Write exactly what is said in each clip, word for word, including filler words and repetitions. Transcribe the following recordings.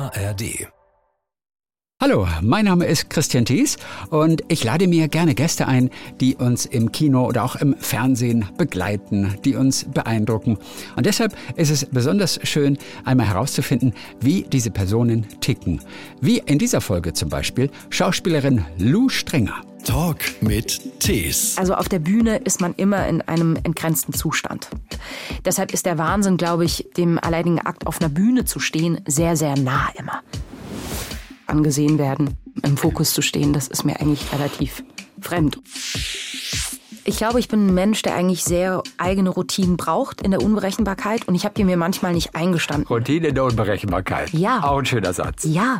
A R D. Hallo, mein Name ist Christian Thies und ich lade mir gerne Gäste ein, die uns im Kino oder auch im Fernsehen begleiten, die uns beeindrucken. Und deshalb ist es besonders schön, einmal herauszufinden, wie diese Personen ticken. Wie in dieser Folge zum Beispiel Schauspielerin Lou Strenger. Talk mit Thies. Also auf der Bühne ist man immer in einem entgrenzten Zustand. Deshalb ist der Wahnsinn, glaube ich, dem alleinigen Akt auf einer Bühne zu stehen, sehr, sehr nah immer. Angesehen werden, im Fokus zu stehen, das ist mir eigentlich relativ fremd. Ich glaube, ich bin ein Mensch, der eigentlich sehr eigene Routinen braucht in der Unberechenbarkeit und ich habe die mir manchmal nicht eingestanden. Routine in der Unberechenbarkeit. Ja. Auch ein schöner Satz. Ja.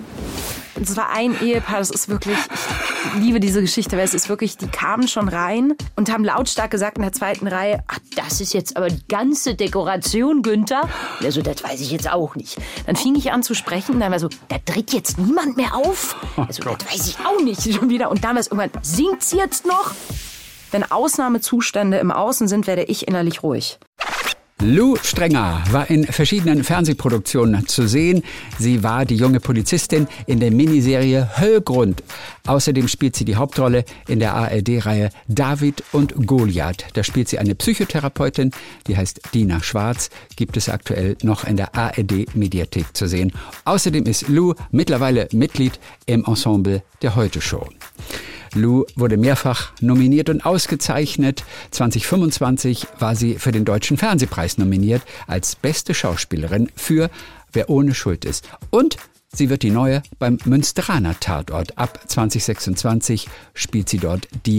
Es war ein Ehepaar, das ist wirklich, ich liebe diese Geschichte, weil es ist wirklich, die kamen schon rein und haben lautstark gesagt in der zweiten Reihe, ach, das ist jetzt aber die ganze Dekoration, Günther. Also, das weiß ich jetzt auch nicht. Dann fing ich an zu sprechen und dann war so, da tritt jetzt niemand mehr auf. Also, oh das weiß ich auch nicht schon wieder. Und dann war es irgendwann, singt's jetzt noch? Wenn Ausnahmezustände im Außen sind, werde ich innerlich ruhig. Lou Strenger war in verschiedenen Fernsehproduktionen zu sehen. Sie war die junge Polizistin in der Miniserie Höllgrund. Außerdem spielt sie die Hauptrolle in der A R D-Reihe David und Goliath. Da spielt sie eine Psychotherapeutin, die heißt Dina Schwarz, gibt es aktuell noch in der A R D-Mediathek zu sehen. Außerdem ist Lou mittlerweile Mitglied im Ensemble der Heute-Show. Lou wurde mehrfach nominiert und ausgezeichnet. zwanzig fünfundzwanzig war sie für den Deutschen Fernsehpreis nominiert als beste Schauspielerin für Wer ohne Schuld ist. Und sie wird die neue beim Münsteraner Tatort. Ab zwanzig sechsundzwanzig spielt sie dort die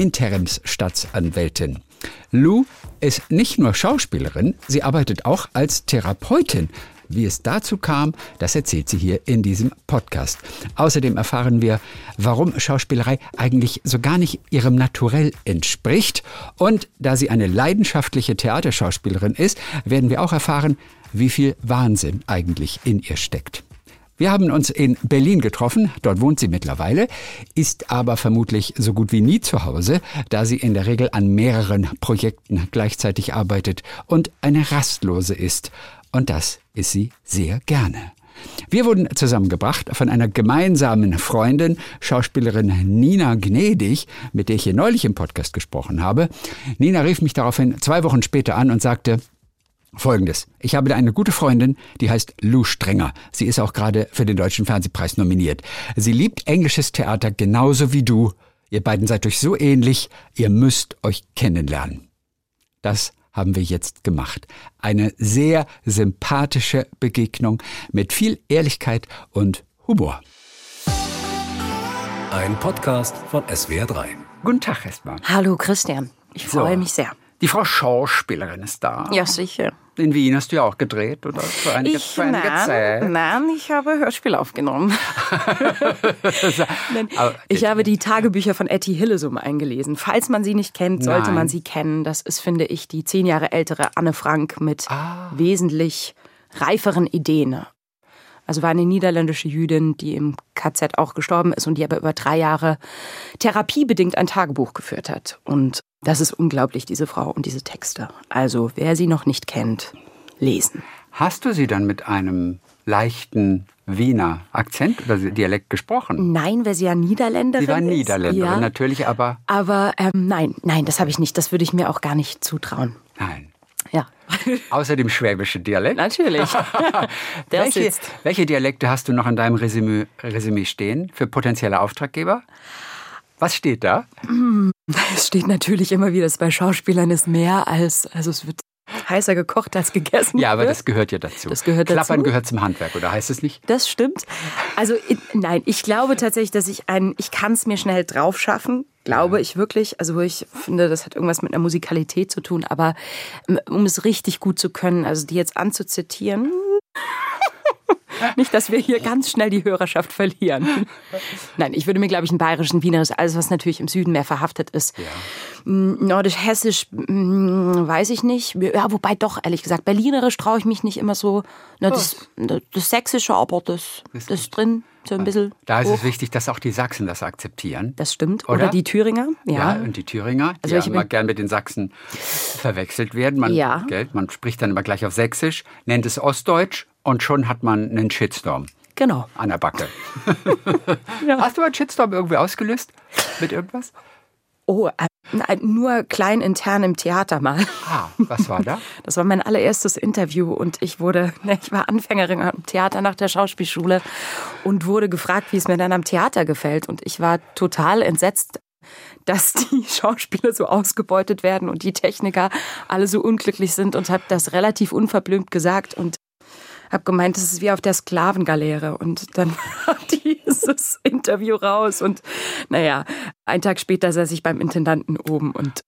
Interimsstaatsanwältin. Lou ist nicht nur Schauspielerin, sie arbeitet auch als Therapeutin. Wie es dazu kam, das erzählt sie hier in diesem Podcast. Außerdem erfahren wir, warum Schauspielerei eigentlich so gar nicht ihrem Naturell entspricht. Und da sie eine leidenschaftliche Theaterschauspielerin ist, werden wir auch erfahren, wie viel Wahnsinn eigentlich in ihr steckt. Wir haben uns in Berlin getroffen, dort wohnt sie mittlerweile, ist aber vermutlich so gut wie nie zu Hause, da sie in der Regel an mehreren Projekten gleichzeitig arbeitet und eine Rastlose ist. Und das ist sie sehr gerne. Wir wurden zusammengebracht von einer gemeinsamen Freundin, Schauspielerin Nina Gnädig, mit der ich hier neulich im Podcast gesprochen habe. Nina rief mich daraufhin zwei Wochen später an und sagte Folgendes: Ich habe da eine gute Freundin, die heißt Lou Strenger. Sie ist auch gerade für den Deutschen Fernsehpreis nominiert. Sie liebt englisches Theater genauso wie du. Ihr beiden seid euch so ähnlich, ihr müsst euch kennenlernen. Das haben wir jetzt gemacht. Eine sehr sympathische Begegnung mit viel Ehrlichkeit und Humor. Ein Podcast von S W R drei. Guten Tag erstmal. Hallo Christian, ich freue So. mich sehr. Die Frau Schauspielerin ist da. Ja, sicher. In Wien hast du ja auch gedreht, oder? Für einige, Ich, für einige nein, Zeit. nein, ich habe Hörspiel aufgenommen. Aber, Ich habe die Tagebücher von Etty Hillesum eingelesen. Falls man sie nicht kennt, sollte Nein. man sie kennen. Das ist, finde ich, die zehn Jahre ältere Anne Frank mit Ah. wesentlich reiferen Ideen. Also war eine niederländische Jüdin, die im K Z auch gestorben ist und die aber über drei Jahre therapiebedingt ein Tagebuch geführt hat. Und das ist unglaublich, diese Frau und diese Texte. Also wer sie noch nicht kennt, lesen. Hast du sie dann mit einem leichten Wiener Akzent oder Dialekt gesprochen? Nein, weil sie ja Niederländerin Sie war ist. Niederländerin, Ja. natürlich, aber Aber ähm, nein, nein, das habe ich nicht. Das würde ich mir auch gar nicht zutrauen. nein. Ja, Außer dem schwäbischen Dialekt. natürlich. Der welche, sitzt. welche Dialekte hast du noch in deinem Resümee, Resümee stehen für potenzielle Auftraggeber? Was steht da? Es steht natürlich immer wieder, dass bei Schauspielern ist mehr als, also es wird heißer gekocht als gegessen Ja, aber wird. das gehört ja dazu. Das gehört Klappern dazu. gehört zum Handwerk, oder heißt es nicht? Das stimmt. Also in, nein, ich glaube tatsächlich, dass ich ein, ich kann es mir schnell drauf schaffen, glaube ich wirklich. Also ich finde, das hat irgendwas mit einer Musikalität zu tun, aber um es richtig gut zu können, also die jetzt anzuzitieren, nicht, dass wir hier ganz schnell die Hörerschaft verlieren. Nein, ich würde mir, glaube ich, einen bayerischen, wienerisch, alles, was natürlich im Süden mehr verhaftet ist. Ja. Nordisch-Hessisch, weiß ich nicht. Ja, wobei doch, ehrlich gesagt, Berlinerisch traue ich mich nicht immer so. Na, das, das Sächsische, aber das, das ist drin, so ein bisschen. Da ist hoch. es wichtig, dass auch die Sachsen das akzeptieren. Das stimmt. Oder? Oder, die Thüringer. Ja. Ja, und die Thüringer, die Also ja ich immer bin- gern mit den Sachsen verwechselt werden. Man, Ja. gell, man spricht dann immer gleich auf Sächsisch, nennt es Ostdeutsch und schon hat man einen Shitstorm. Genau. An der Backe. Ja. Hast du einen Shitstorm irgendwie ausgelöst mit irgendwas? Oh, äh, nur klein intern im Theater mal. Ah, was war da? Das war mein allererstes Interview und ich wurde, ich war Anfängerin am Theater nach der Schauspielschule und wurde gefragt, wie es mir dann am Theater gefällt. Und ich war total entsetzt, dass die Schauspieler so ausgebeutet werden und die Techniker alle so unglücklich sind, und habe das relativ unverblümt gesagt und habe gemeint, das ist wie auf der Sklavengaleere. Und dann war dieses Interview raus und naja, einen Tag später saß ich beim Intendanten oben und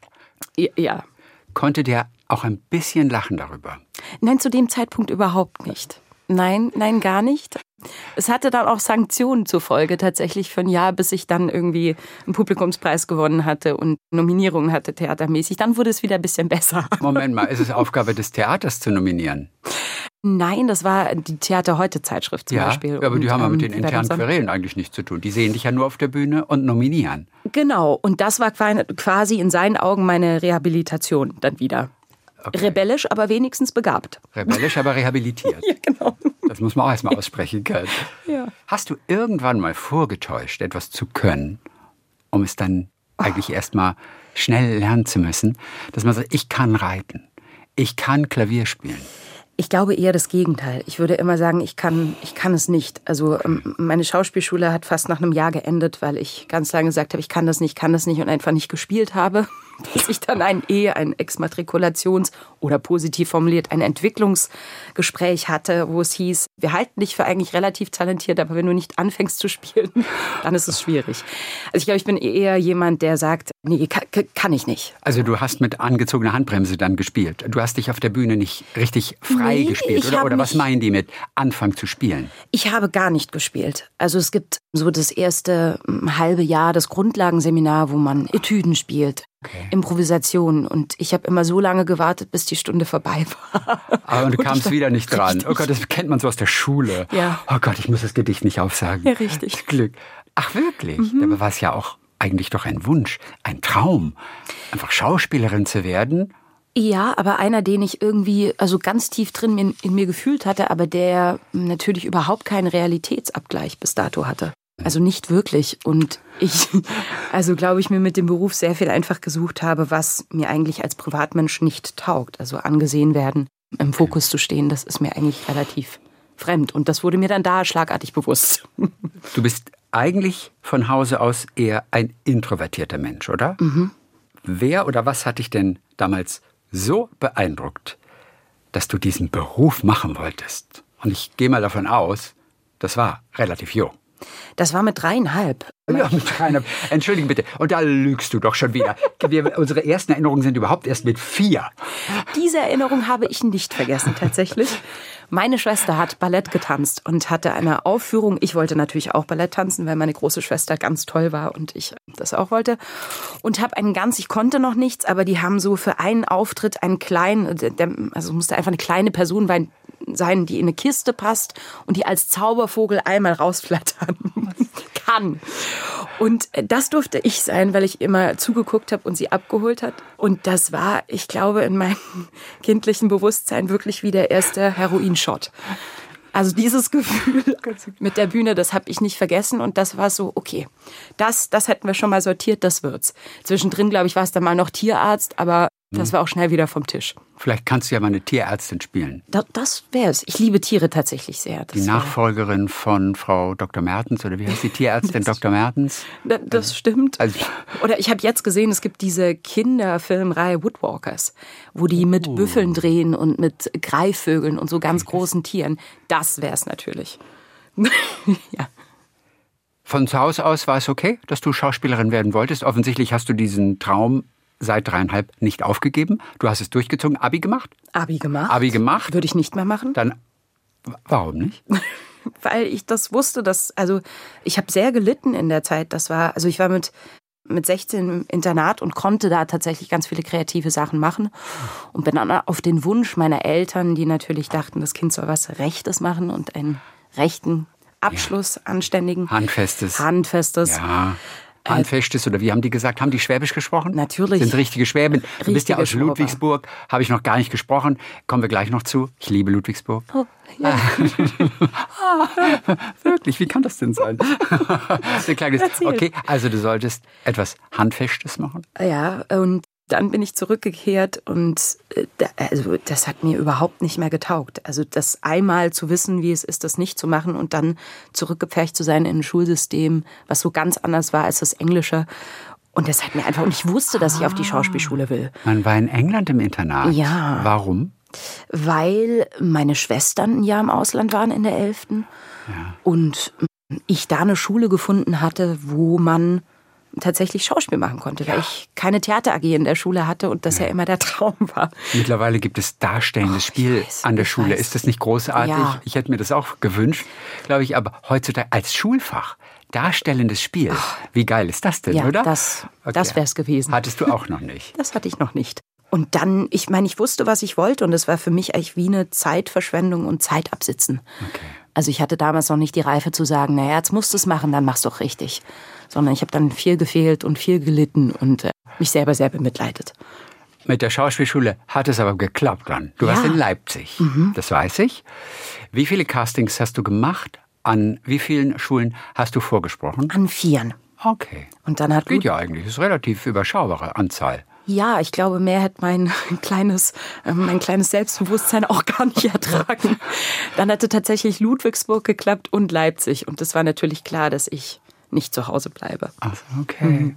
ja. Konnte der auch ein bisschen lachen darüber? Nein, zu dem Zeitpunkt überhaupt nicht. Nein, nein, gar nicht. Es hatte dann auch Sanktionen zur Folge tatsächlich für ein Jahr, bis ich dann irgendwie einen Publikumspreis gewonnen hatte und Nominierungen hatte theatermäßig. Dann wurde es wieder ein bisschen besser. Moment mal, ist es Aufgabe des Theaters zu nominieren? Nein, das war die Theater-Heute-Zeitschrift zum ja, Beispiel. Ja, aber die und, haben ja mit ähm, den internen Querelen eigentlich nichts zu tun. Die sehen dich ja nur auf der Bühne und nominieren. Genau, und das war quasi in seinen Augen meine Rehabilitation dann wieder. Okay. Rebellisch, aber wenigstens begabt. Rebellisch, aber rehabilitiert. Ja, genau. Das muss man auch erstmal aussprechen können. Ja. Hast du irgendwann mal vorgetäuscht, etwas zu können, um es dann eigentlich oh. erstmal schnell lernen zu müssen? Dass man sagt, ich kann reiten, ich kann Klavier spielen. Ich glaube eher das Gegenteil. Ich würde immer sagen, ich kann, ich kann es nicht. Also meine Schauspielschule hat fast nach einem Jahr geendet, weil ich ganz lange gesagt habe, ich kann das nicht, kann das nicht und einfach nicht gespielt habe. Bis ich dann ein E, ein Exmatrikulations- oder positiv formuliert ein Entwicklungsgespräch hatte, wo es hieß, wir halten dich für eigentlich relativ talentiert, aber wenn du nicht anfängst zu spielen, dann ist es schwierig. Also ich glaube, ich bin eher jemand, der sagt, nee, kann, kann ich nicht. Also du hast mit angezogener Handbremse dann gespielt. Du hast dich auf der Bühne nicht richtig frei nee, gespielt, oder? Oder was meinen die mit Anfang zu spielen? Ich habe gar nicht gespielt. Also es gibt so das erste halbe Jahr, das Grundlagenseminar, wo man Etüden spielt. Okay. Improvisation. Und ich habe immer so lange gewartet, bis die Stunde vorbei war. Aber du kamst wieder nicht dran. Richtig. Oh Gott, das kennt man so aus der Schule. Ja. Oh Gott, ich muss das Gedicht nicht aufsagen. Ja, richtig. Glück. Ach, wirklich? Mhm. Dabei war es ja auch eigentlich doch ein Wunsch, ein Traum, einfach Schauspielerin zu werden. Ja, aber einer, den ich irgendwie also ganz tief drin in, in mir gefühlt hatte, aber der natürlich überhaupt keinen Realitätsabgleich bis dato hatte. Also nicht wirklich. Und ich, also glaube ich, mir mit dem Beruf sehr viel einfach gesucht habe, was mir eigentlich als Privatmensch nicht taugt. Also angesehen werden, im Fokus zu stehen, das ist mir eigentlich relativ fremd. Und das wurde mir dann da schlagartig bewusst. Du bist eigentlich von Hause aus eher ein introvertierter Mensch, oder? Mhm. Wer oder was hat dich denn damals so beeindruckt, dass du diesen Beruf machen wolltest? Und ich gehe mal davon aus, das war relativ jung. Das war mit dreieinhalb. Ja, mit dreieinhalb. Entschuldigung bitte. Und da lügst du doch schon wieder. Wir, unsere ersten Erinnerungen sind überhaupt erst mit vier. Diese Erinnerung habe ich nicht vergessen, tatsächlich. Meine Schwester hat Ballett getanzt und hatte eine Aufführung. Ich wollte natürlich auch Ballett tanzen, weil meine große Schwester ganz toll war und ich das auch wollte. Und habe einen ganz, ich konnte noch nichts, aber die haben so für einen Auftritt einen kleinen, also musste einfach eine kleine Person sein, die in eine Kiste passt und die als Zaubervogel einmal rausflattern kann. Und das durfte ich sein, weil ich immer zugeguckt habe und sie abgeholt hat. Und das war, ich glaube, in meinem kindlichen Bewusstsein wirklich wie der erste Heroinshot. Also dieses Gefühl mit der Bühne, das habe ich nicht vergessen. Und das war so, okay, das, das hätten wir schon mal sortiert, das wird's. Zwischendrin, glaube ich, war es dann mal noch Tierarzt, aber das war auch schnell wieder vom Tisch. Vielleicht kannst du ja mal eine Tierärztin spielen. Da, das wäre es. Ich liebe Tiere tatsächlich sehr. Das die Nachfolgerin von Frau Doktor Mertens, oder wie heißt die Tierärztin Doktor Mertens? Das, das stimmt. Also, oder ich habe jetzt gesehen, es gibt diese Kinderfilmreihe Woodwalkers, wo die mit oh. Büffeln drehen und mit Greifvögeln und so ganz großen Tieren. Das wäre es natürlich. Ja. Von zu Hause aus war es okay, dass du Schauspielerin werden wolltest. Offensichtlich hast du diesen Traum seit dreieinhalb nicht aufgegeben. Du hast es durchgezogen. Abi gemacht? Abi gemacht. Abi gemacht. Würde ich nicht mehr machen. Dann, warum nicht? Weil ich das wusste, dass, also ich habe sehr gelitten in der Zeit. Das war, also ich war mit, mit sechzehn im Internat und konnte da tatsächlich ganz viele kreative Sachen machen. Und bin dann auf den Wunsch meiner Eltern, die natürlich dachten, das Kind soll was Rechtes machen und einen rechten Abschluss, ja. anständigen. Handfestes. Handfestes. Ja. handfestes oder wie haben die gesagt? Haben die Schwäbisch gesprochen? Natürlich. Sind richtige Schwäben. Du Richtige bist ja aus Schwaber. Ludwigsburg, habe ich noch gar nicht gesprochen. Kommen wir gleich noch zu. Ich liebe Ludwigsburg. Oh, ja. Ah, wirklich, wie kann das denn sein? Das ist ein kleines, Erzähl. okay, also du solltest etwas Handfestes machen. Ja, und dann bin ich zurückgekehrt und äh, da, also das hat mir überhaupt nicht mehr getaugt. Also das einmal zu wissen, wie es ist, das nicht zu machen und dann zurückgepfercht zu sein in ein Schulsystem, was so ganz anders war als das Englische. Und das hat mir einfach, und ich wusste, dass ich auf die Schauspielschule will. Man war in England im Internat. Ja. Warum? Weil meine Schwestern ein Jahr im Ausland waren in der elften Ja. Und ich da eine Schule gefunden hatte, wo man tatsächlich Schauspiel machen konnte, weil ich keine Theater-A G in der Schule hatte und das ja immer der Traum war. Mittlerweile gibt es darstellendes Spiel weiß, an der ich Schule. weiß. Ist das nicht großartig? Ja. Ich hätte mir das auch gewünscht, glaube ich. Aber heutzutage als Schulfach, darstellendes Spiel. Wie geil ist das denn, Ja, oder? das, das wäre es gewesen. Hattest du auch noch nicht. Das hatte ich noch nicht. Und dann, ich meine, ich wusste, was ich wollte und es war für mich eigentlich wie eine Zeitverschwendung und Zeit absitzen. Okay. Also ich hatte damals noch nicht die Reife zu sagen, naja, jetzt musst du es machen, dann mach's doch richtig. Sondern ich habe dann viel gefehlt und viel gelitten und äh, mich selber sehr bemitleidet. Mit der Schauspielschule hat es aber geklappt dann. Du Ja. warst in Leipzig, Mhm. das weiß ich. Wie viele Castings hast du gemacht? An wie vielen Schulen hast du vorgesprochen? An Vieren. Okay. Und dann hat Geht ja eigentlich, ist relativ überschaubare Anzahl. Ja, ich glaube, mehr hätte mein kleines, äh, mein kleines Selbstbewusstsein auch gar nicht ertragen. Dann hatte tatsächlich Ludwigsburg geklappt und Leipzig. Und es war natürlich klar, dass ich nicht zu Hause bleibe. Ach, okay.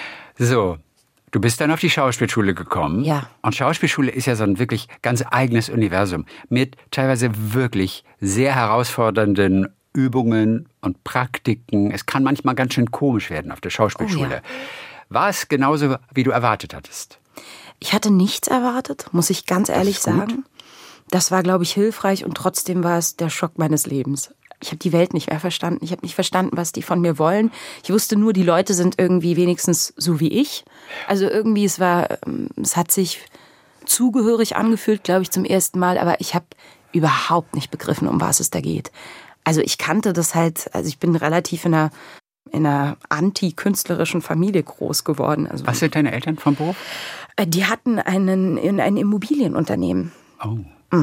So, du bist dann auf die Schauspielschule gekommen. Ja. Und Schauspielschule ist ja so ein wirklich ganz eigenes Universum mit teilweise wirklich sehr herausfordernden Übungen und Praktiken. Es kann manchmal ganz schön komisch werden auf der Schauspielschule. Oh ja. War es genauso, wie du erwartet hattest? Ich hatte nichts erwartet, muss ich ganz ehrlich ist gut. sagen. Das war, glaube ich, hilfreich und trotzdem war es der Schock meines Lebens. Ich habe die Welt nicht mehr verstanden. Ich habe nicht verstanden, was die von mir wollen. Ich wusste nur, die Leute sind irgendwie wenigstens so wie ich. Also irgendwie, es war, ähm, es hat sich zugehörig angefühlt, glaube ich, zum ersten Mal. Aber ich habe überhaupt nicht begriffen, um was es da geht. Also ich kannte das halt, also ich bin relativ in einer, in einer anti-künstlerischen Familie groß geworden. Also, Was sind deine Eltern vom Beruf? äh, die hatten einen, in ein Immobilienunternehmen. Oh.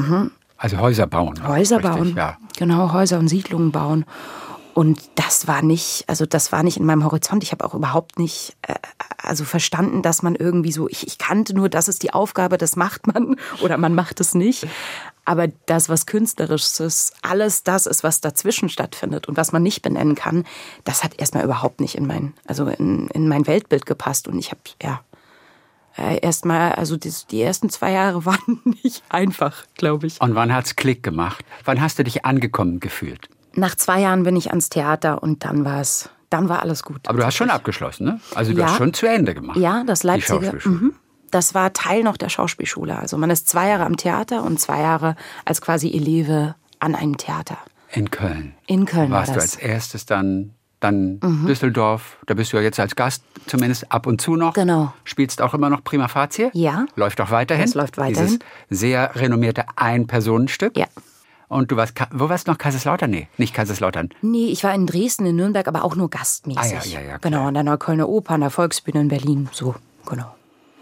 Also Häuser bauen. Häuser richtig, bauen, Ja. genau, Häuser und Siedlungen bauen. Und das war nicht, also das war nicht in meinem Horizont. Ich habe auch überhaupt nicht, äh, also verstanden, dass man irgendwie so, ich, ich kannte nur, das ist die Aufgabe, das macht man oder man macht es nicht. Aber das, was Künstlerisches ist, alles das ist, was dazwischen stattfindet und was man nicht benennen kann, das hat erstmal überhaupt nicht in mein, also in, in mein Weltbild gepasst. Und ich habe, ja, äh, erstmal, also die, die ersten zwei Jahre waren nicht einfach, glaube ich. Und wann hat's Klick gemacht? Wann hast du dich angekommen gefühlt? Nach zwei Jahren bin ich ans Theater und dann war es, dann war alles gut. Aber du hast schon abgeschlossen, ne? Also du Ja. hast schon zu Ende gemacht. Ja, das Die Leipziger. Schauspielschule. Mhm. Das war Teil noch der Schauspielschule. Also man ist zwei Jahre am Theater und zwei Jahre als quasi Eleve an einem Theater. In Köln. In Köln war Warst du das. als erstes dann, dann Düsseldorf. Da bist du ja jetzt als Gast zumindest ab und zu noch. Genau. Spielst auch immer noch Prima Facie. Ja. Läuft auch weiterhin. Das läuft weiterhin. Dieses sehr renommierte Ein-Personen-Stück. Ja. Und du warst, Ka- wo warst du noch? Kaiserslautern? Nee, nicht Kaiserslautern. Nee, ich war in Dresden, in Nürnberg, aber auch nur gastmäßig. Ah, ja, ja, ja, klar. Genau, an der Neuköllner Oper, an der Volksbühne in Berlin. So, genau.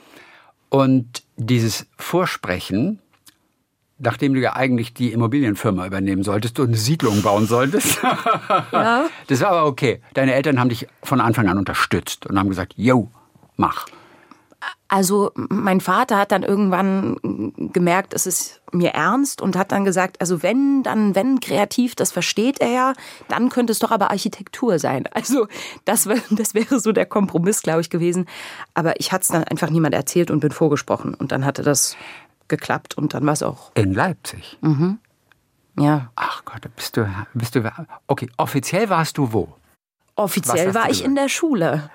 Und dieses Vorsprechen, nachdem du ja eigentlich die Immobilienfirma übernehmen solltest und eine Siedlung bauen solltest, Ja. das war aber okay. Deine Eltern haben dich von Anfang an unterstützt und haben gesagt, yo, mach. Also mein Vater hat dann irgendwann gemerkt, es ist mir ernst und hat dann gesagt, also wenn, dann wenn kreativ, das versteht er ja, dann könnte es doch aber Architektur sein. Also das, wär, das wäre so der Kompromiss, glaube ich, gewesen. Aber ich hatte es dann einfach niemand erzählt und bin vorgesprochen. Und dann hatte das geklappt und dann war es auch, In Leipzig. ja. Ach Gott, bist du, bist du, okay, offiziell warst du wo? Offiziell hast war du ich in der Schule.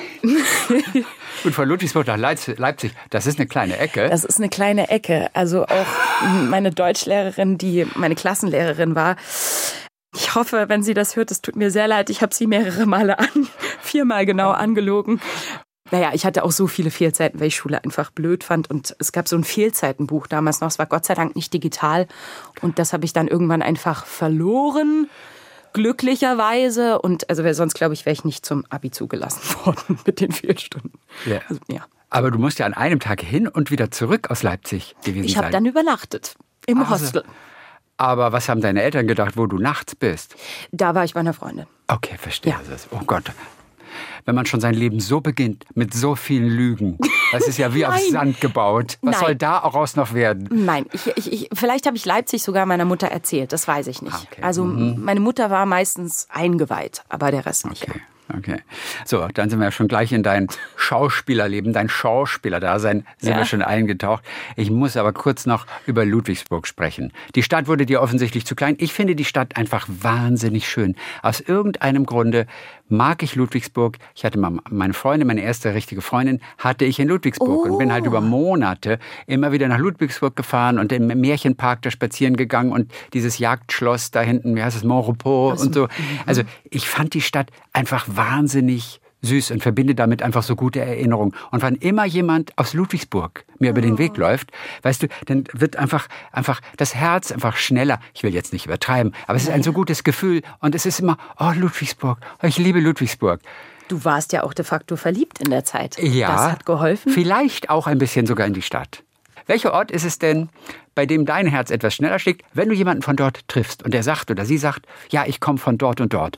Gut, von Ludwigsburg nach Leipzig, Leipzig, das ist eine kleine Ecke. Das ist eine kleine Ecke. Also auch meine Deutschlehrerin, die meine Klassenlehrerin war. Ich hoffe, wenn sie das hört, es tut mir sehr leid. Ich habe sie mehrere Male an, viermal genau angelogen. Naja, ich hatte auch so viele Fehlzeiten, weil ich Schule einfach blöd fand. Und es gab so ein Fehlzeitenbuch damals noch. Es war Gott sei Dank nicht digital. Und das habe ich dann irgendwann einfach verloren. glücklicherweise. Und also sonst, glaube ich, wäre ich nicht zum Abi zugelassen worden mit den vier Stunden. Ja. Also, ja. Aber du musst ja an einem Tag hin und wieder zurück aus Leipzig gewesen Ich habe sein. dann übernachtet im Also, Hostel. Aber was haben deine Eltern gedacht, wo du nachts bist? Da war ich bei einer Freundin. Okay, verstehe. Ja. Das. Oh Gott. Wenn man schon sein Leben so beginnt, mit so vielen Lügen, das ist ja wie auf Sand gebaut. Was Nein. soll daraus noch werden? Nein, ich, ich, ich, vielleicht habe ich Leipzig sogar meiner Mutter erzählt, das weiß ich nicht. Ah, okay. Also Mhm. meine Mutter war meistens eingeweiht, aber der Rest nicht. Okay. Okay. So, dann sind wir ja schon gleich in dein Schauspielerleben, dein Schauspielerdasein sind Ja. wir schon eingetaucht. Ich muss aber kurz noch über Ludwigsburg sprechen. Die Stadt wurde dir offensichtlich zu klein. Ich finde die Stadt einfach wahnsinnig schön. Aus irgendeinem Grunde mag ich Ludwigsburg. Ich hatte mal meine Freundin, meine erste richtige Freundin, hatte ich in Ludwigsburg Oh. und bin halt über Monate immer wieder nach Ludwigsburg gefahren und im Märchenpark da spazieren gegangen und dieses Jagdschloss da hinten, wie heißt es, Montrepos und so. Also ich fand die Stadt einfach wahnsinnig süß und verbinde damit einfach so gute Erinnerungen. Und wann immer jemand aus Ludwigsburg mir über den Weg läuft, weißt du, dann wird einfach, einfach das Herz einfach schneller. Ich will jetzt nicht übertreiben, aber es ist ein so gutes Gefühl und es ist immer, oh Ludwigsburg, oh, ich liebe Ludwigsburg. Du warst ja auch de facto verliebt in der Zeit. Ja, Das hat geholfen. Vielleicht auch ein bisschen sogar in die Stadt. Welcher Ort ist es denn, bei dem dein Herz etwas schneller schlägt, wenn du jemanden von dort triffst und der sagt oder sie sagt, ja, ich komme von dort und dort.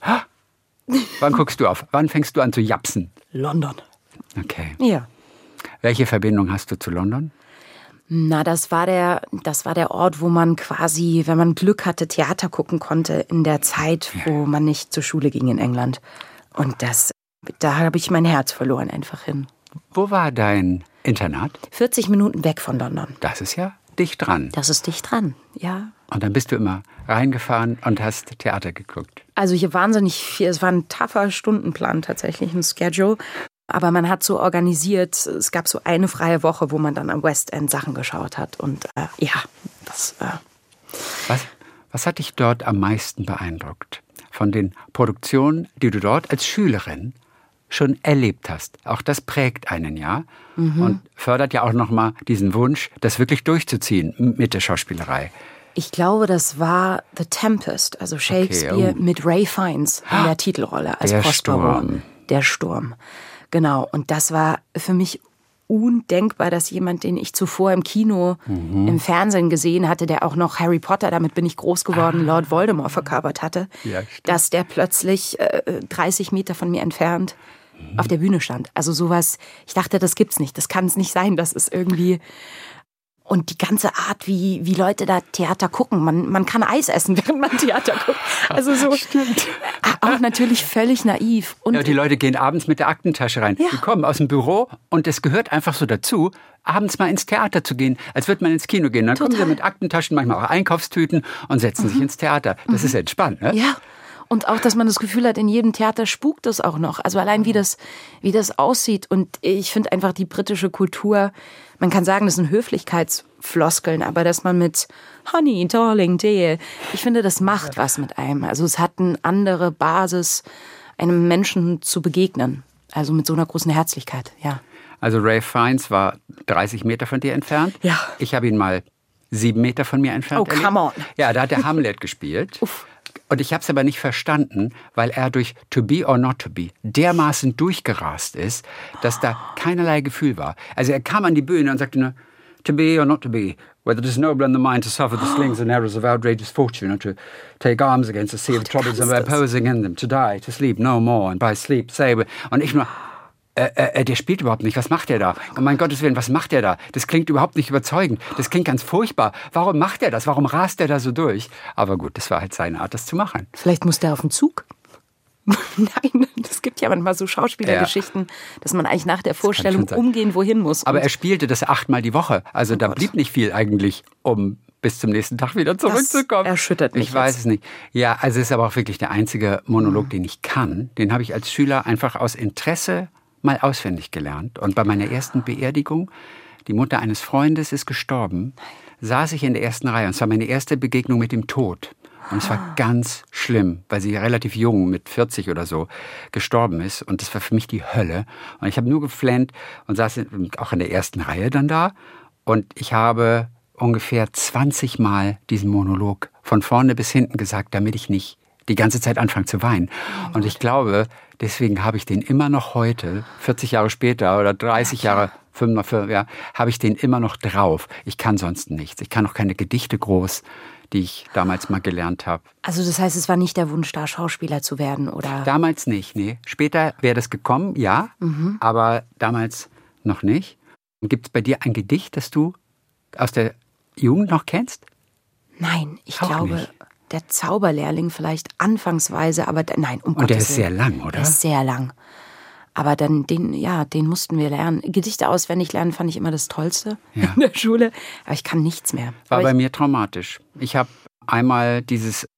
Wann guckst du auf? Wann fängst du an zu japsen? London. Okay. Ja. Welche Verbindung hast du zu London? Na, das war der, das war der Ort, wo man quasi, wenn man Glück hatte, Theater gucken konnte in der Zeit, wo man nicht zur Schule ging in England. Und das, da habe ich mein Herz verloren einfach hin. Wo war dein Internat? vierzig Minuten weg von London. Das ist ja dicht dran. Das ist dicht dran, ja. Und dann bist du immer reingefahren und hast Theater geguckt. Also hier wahnsinnig viel, es war ein tougher Stundenplan tatsächlich, ein Schedule. Aber man hat so organisiert, es gab so eine freie Woche, wo man dann am West End Sachen geschaut hat. Und äh, ja, das... Äh Was, was hat dich dort am meisten beeindruckt? Von den Produktionen, die du dort als Schülerin schon erlebt hast. Auch das prägt einen ja mhm. und fördert ja auch nochmal diesen Wunsch, das wirklich durchzuziehen mit der Schauspielerei. Ich glaube, das war The Tempest, also Shakespeare Okay, oh. mit Ray Fiennes in der Titelrolle als Der Prospero. Sturm. Der Sturm. Genau. Und das war für mich undenkbar, dass jemand, den ich zuvor im Kino, mhm. im Fernsehen gesehen hatte, der auch noch Harry Potter, damit bin ich groß geworden, ah. Lord Voldemort verkörpert hatte, ja, dass der plötzlich äh, dreißig Meter von mir entfernt mhm. auf der Bühne stand. Also sowas, ich dachte, das gibt's nicht, das kann es nicht sein, das ist irgendwie... Und die ganze Art, wie, wie Leute da Theater gucken. Man, man kann Eis essen, während man Theater guckt. Also so Stimmt. Auch natürlich völlig naiv. Und ja, die Leute gehen abends mit der Aktentasche rein. Ja. Die kommen aus dem Büro und es gehört einfach so dazu, abends mal ins Theater zu gehen, als würde man ins Kino gehen. Dann Total. kommen sie mit Aktentaschen, manchmal auch Einkaufstüten und setzen mhm. sich ins Theater. Das mhm. ist entspannt, ne? Ja. Und auch, dass man das Gefühl hat, in jedem Theater spukt es auch noch. Also allein wie das, wie das aussieht. Und ich finde einfach die britische Kultur, man kann sagen, das sind Höflichkeitsfloskeln, aber dass man mit Honey, Darling, Dear, ich finde, das macht was mit einem. Also es hat eine andere Basis, einem Menschen zu begegnen. Also mit so einer großen Herzlichkeit, ja. Also Ray Fiennes war dreißig Meter von dir entfernt. Ja. Ich habe ihn mal sieben Meter von mir entfernt Oh, come on. Ja, da hat er Hamlet gespielt. Uff. Und ich habe es aber nicht verstanden, weil er durch To Be or Not To Be dermaßen durchgerast ist, dass da keinerlei Gefühl war. Also er kam an die Bühne und sagte nur, To be or not to be, whether it is noble in the mind to suffer the slings and arrows of outrageous fortune or to take arms against the sea of troubles and by posing in them, to die, to sleep no more and by sleep say... Und ich nur... Äh, äh, der spielt überhaupt nicht. Was macht der da? Oh mein Gottes Willen, was macht der da? Das klingt überhaupt nicht überzeugend. Das klingt ganz furchtbar. Warum macht er das? Warum rast er da so durch? Aber gut, das war halt seine Art, das zu machen. Vielleicht muss der auf den Zug. Nein, es gibt ja manchmal so Schauspielergeschichten, ja. dass man eigentlich nach der Vorstellung umgehen, wohin muss. Aber er spielte das achtmal die Woche. Also oh da Gott. blieb nicht viel eigentlich, um bis zum nächsten Tag wieder zurückzukommen. Das erschüttert mich. Ich weiß jetzt. es nicht. Ja, also es ist aber auch wirklich der einzige Monolog, mhm. den ich kann. Den habe ich als Schüler einfach aus Interesse mal auswendig gelernt. Und bei meiner ersten Beerdigung, die Mutter eines Freundes ist gestorben, saß ich in der ersten Reihe. Und es war meine erste Begegnung mit dem Tod. Und es war ganz schlimm, weil sie relativ jung, mit vierzig oder so, gestorben ist. Und das war für mich die Hölle. Und ich habe nur geflennt und saß auch in der ersten Reihe dann da. Und ich habe ungefähr zwanzig Mal diesen Monolog von vorne bis hinten gesagt, damit ich nicht die ganze Zeit anfangen zu weinen. Oh, und ich glaube, deswegen habe ich den immer noch heute, vierzig Jahre später oder dreißig Jahre, fünfundfünfzig, ja, habe ich den immer noch drauf. Ich kann sonst nichts. Ich kann auch keine Gedichte groß, die ich damals mal gelernt habe. Also das heißt, es war nicht der Wunsch, da Schauspieler zu werden, oder? Damals nicht, nee. Später wäre das gekommen, ja, mhm. aber damals noch nicht. Gibt es bei dir ein Gedicht, das du aus der Jugend noch kennst? Nein, ich auch glaube, nicht. Der Zauberlehrling vielleicht anfangsweise, aber nein, um Und der Gottes ist sehr Willen. lang, oder? Der ist sehr lang. Aber dann, den, ja, den mussten wir lernen. Gedichte auswendig lernen fand ich immer das Tollste ja. in der Schule. Aber ich kann nichts mehr. War aber bei ich, mir traumatisch. Ich habe einmal dieses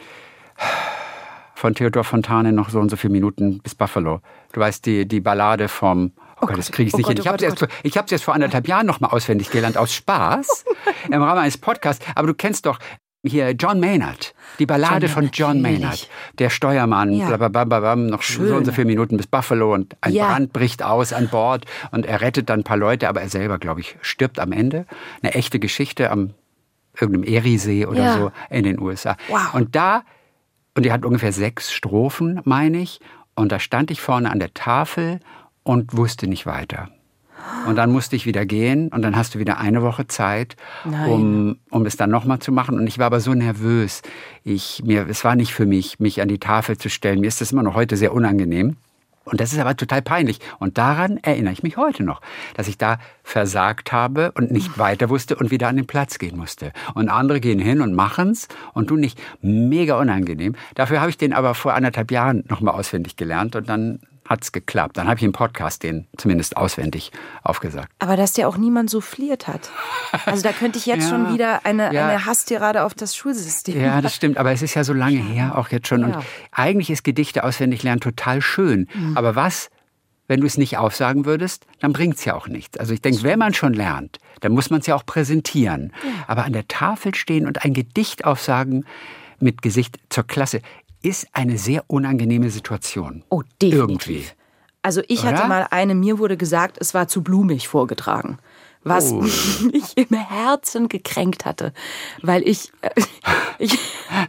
von Theodor Fontane noch so und so viele Minuten bis Buffalo. Du weißt, die, die Ballade vom... Oh, oh Gott, das kriege ich oh nicht Gott, hin. Ich oh habe es Gott, erst, ich erst vor anderthalb Jahren noch mal auswendig gelernt, aus Spaß, im Rahmen eines Podcasts. Aber du kennst doch hier John Maynard, die Ballade John von John Maynard. Maynard. Der Steuermann, ja. blablabla, noch Schön. so und so viele Minuten bis Buffalo und ein ja. Brand bricht aus an Bord und er rettet dann ein paar Leute, aber er selber, glaube ich, stirbt am Ende. Eine echte Geschichte am irgendeinem Eriesee oder ja. so in den U S A. Wow. Und da, und die hat ungefähr sechs Strophen, meine ich, und da stand ich vorne an der Tafel und wusste nicht weiter. Und dann musste ich wieder gehen und dann hast du wieder eine Woche Zeit, um, um es dann nochmal zu machen. Und ich war aber so nervös. Ich, mir, es war nicht für mich, mich an die Tafel zu stellen. Mir ist das immer noch heute sehr unangenehm. Und das ist aber total peinlich. Und daran erinnere ich mich heute noch, dass ich da versagt habe und nicht weiter wusste und wieder an den Platz gehen musste. Und andere gehen hin und machen's und du nicht. Mega unangenehm. Dafür habe ich den aber vor anderthalb Jahren nochmal auswendig gelernt und dann hat's geklappt. Dann habe ich im Podcast den zumindest auswendig aufgesagt. Aber dass dir auch niemand souffliert hat. Also da könnte ich jetzt ja, schon wieder eine, ja. eine Hasstirade auf das Schulsystem. Ja, das stimmt. Aber es ist ja so lange her, auch jetzt schon. Ja. Und eigentlich ist Gedichte auswendig lernen total schön. Mhm. Aber was, wenn du es nicht aufsagen würdest, dann bringt's ja auch nichts. Also ich denke, wenn man schon lernt, dann muss man es ja auch präsentieren. Ja. Aber an der Tafel stehen und ein Gedicht aufsagen mit Gesicht zur Klasse ist eine sehr unangenehme Situation. Oh, definitiv. Irgendwie. Also ich Oder? hatte mal eine, mir wurde gesagt, es war zu blumig vorgetragen. Was oh. mich im Herzen gekränkt hatte. Weil ich, äh, ich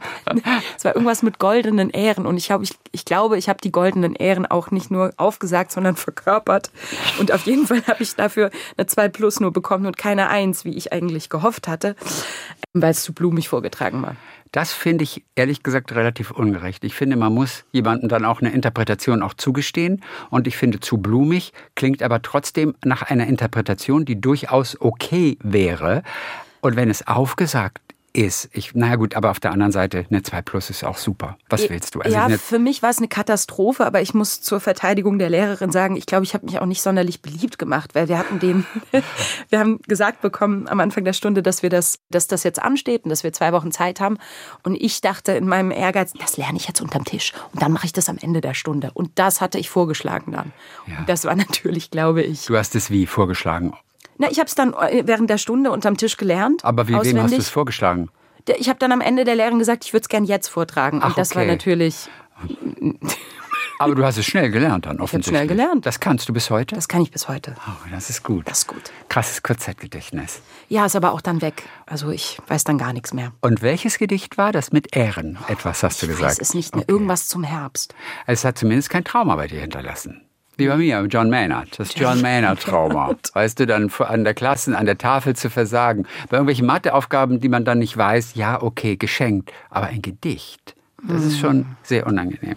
es war irgendwas mit goldenen Ähren. Und ich, hab, ich, ich glaube, ich habe die goldenen Ähren auch nicht nur aufgesagt, sondern verkörpert. Und auf jeden Fall habe ich dafür eine zwei plus nur bekommen und keine eins, wie ich eigentlich gehofft hatte, weil es zu blumig vorgetragen war. Das finde ich ehrlich gesagt relativ ungerecht. Ich finde, man muss jemandem dann auch eine Interpretation auch zugestehen. Und ich finde, zu blumig klingt aber trotzdem nach einer Interpretation, die durchaus okay wäre. Und wenn es aufgesagt ist, ich, naja gut, aber auf der anderen Seite, eine zwei plus ist auch super. Was willst du? Also ja, eine, für mich war es eine Katastrophe, aber ich muss zur Verteidigung der Lehrerin sagen, ich glaube, ich habe mich auch nicht sonderlich beliebt gemacht, weil wir hatten den, wir haben gesagt bekommen am Anfang der Stunde, dass wir das, dass das jetzt ansteht und dass wir zwei Wochen Zeit haben. Und ich dachte in meinem Ehrgeiz, das lerne ich jetzt unterm Tisch und dann mache ich das am Ende der Stunde. Und das hatte ich vorgeschlagen dann. Ja. Und das war natürlich, glaube ich. Du hast es wie vorgeschlagen? Na, ich habe es dann während der Stunde unterm Tisch gelernt. Aber wie, wem hast du es vorgeschlagen? Ich habe dann am Ende der Lehrerin gesagt, ich würde es gern jetzt vortragen. Und Ach, das okay. war natürlich... Aber du hast es schnell gelernt dann offensichtlich. Ich habe schnell gelernt. Das kannst du bis heute? Das kann ich bis heute. Oh, das ist gut. Das ist gut. Krasses Kurzzeitgedächtnis. Ja, ist aber auch dann weg. Also ich weiß dann gar nichts mehr. Und welches Gedicht war das mit Ähren? Etwas hast du ich gesagt. Ich weiß es nicht mehr. Okay. Irgendwas zum Herbst. Es hat zumindest kein Trauma bei dir hinterlassen. Wie bei mir, John Maynard. Das John Maynard-Trauma. Weißt du, dann an der Klasse, an der Tafel zu versagen. Bei irgendwelchen Matheaufgaben, die man dann nicht weiß, ja, okay, geschenkt. Aber ein Gedicht, das ist schon sehr unangenehm.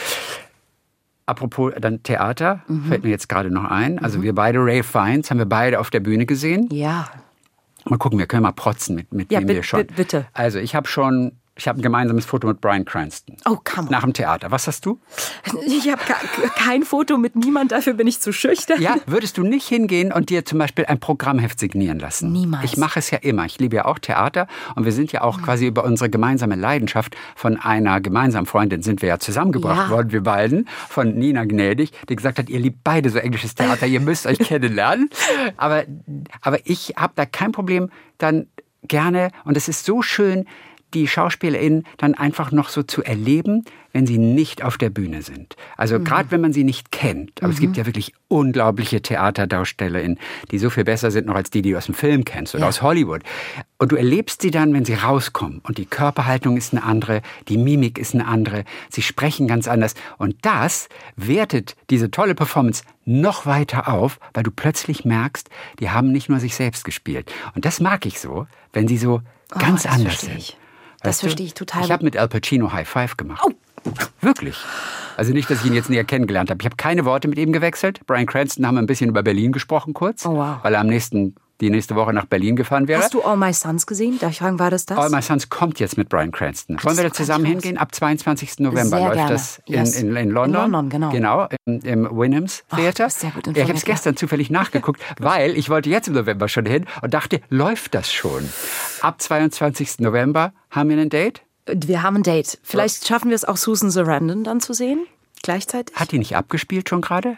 Apropos dann Theater, mhm. fällt mir jetzt gerade noch ein. Also mhm. wir beide, Ralph Fiennes, haben wir beide auf der Bühne gesehen. Ja. Mal gucken, wir können mal protzen, mit, mit ja, wem bitte, wir schon. Bitte. Also ich habe schon... Ich habe ein gemeinsames Foto mit Bryan Cranston. Oh, come on. Nach dem Theater. Was hast du? Ich habe kein Foto mit niemand, dafür bin ich zu schüchtern. Ja, würdest du nicht hingehen und dir zum Beispiel ein Programmheft signieren lassen? Niemals. Ich mache es ja immer. Ich liebe ja auch Theater und wir sind ja auch mhm. quasi über unsere gemeinsame Leidenschaft von einer gemeinsamen Freundin sind wir ja zusammengebracht ja. worden, wir beiden, von Nina Gnädig, die gesagt hat, ihr liebt beide so englisches Theater, ihr müsst euch kennenlernen. Aber, aber ich habe da kein Problem, dann gerne, und es ist so schön, die SchauspielerInnen dann einfach noch so zu erleben, wenn sie nicht auf der Bühne sind. Also mhm. gerade wenn man sie nicht kennt. Aber mhm. es gibt ja wirklich unglaubliche TheaterdarstellerInnen, die so viel besser sind noch als die, die du aus dem Film kennst oder ja. aus Hollywood. Und du erlebst sie dann, wenn sie rauskommen. Und die Körperhaltung ist eine andere, die Mimik ist eine andere, sie sprechen ganz anders. Und das wertet diese tolle Performance noch weiter auf, weil du plötzlich merkst, die haben nicht nur sich selbst gespielt. Und das mag ich so, wenn sie so oh, ganz anders sind. Ich. Das verstehe ich total. Ich habe mit Al Pacino High Five gemacht. Oh. Wirklich. Also nicht, dass ich ihn jetzt näher kennengelernt habe. Ich habe keine Worte mit ihm gewechselt. Bryan Cranston haben wir ein bisschen über Berlin gesprochen kurz, oh, wow. weil er am nächsten, die nächste Woche nach Berlin gefahren wäre. Hast du All My Sons gesehen? Darf ich fragen, war das das? All My Sons kommt jetzt mit Bryan Cranston. Ach, Wollen wir da zusammen hingehen? Ab zweiundzwanzigsten November sehr läuft gerne. das in, yes. in, in London. In London, genau. Genau, im, im Wynnums Theater. Oh, sehr gut ja, ich habe es gestern zufällig nachgeguckt, weil ich wollte jetzt im November schon hin und dachte, läuft das schon? Ab zweiundzwanzigsten November haben wir ein Date? Wir haben ein Date. Vielleicht schaffen wir es auch, Susan Sarandon dann zu sehen, gleichzeitig. Hat die nicht abgespielt schon gerade?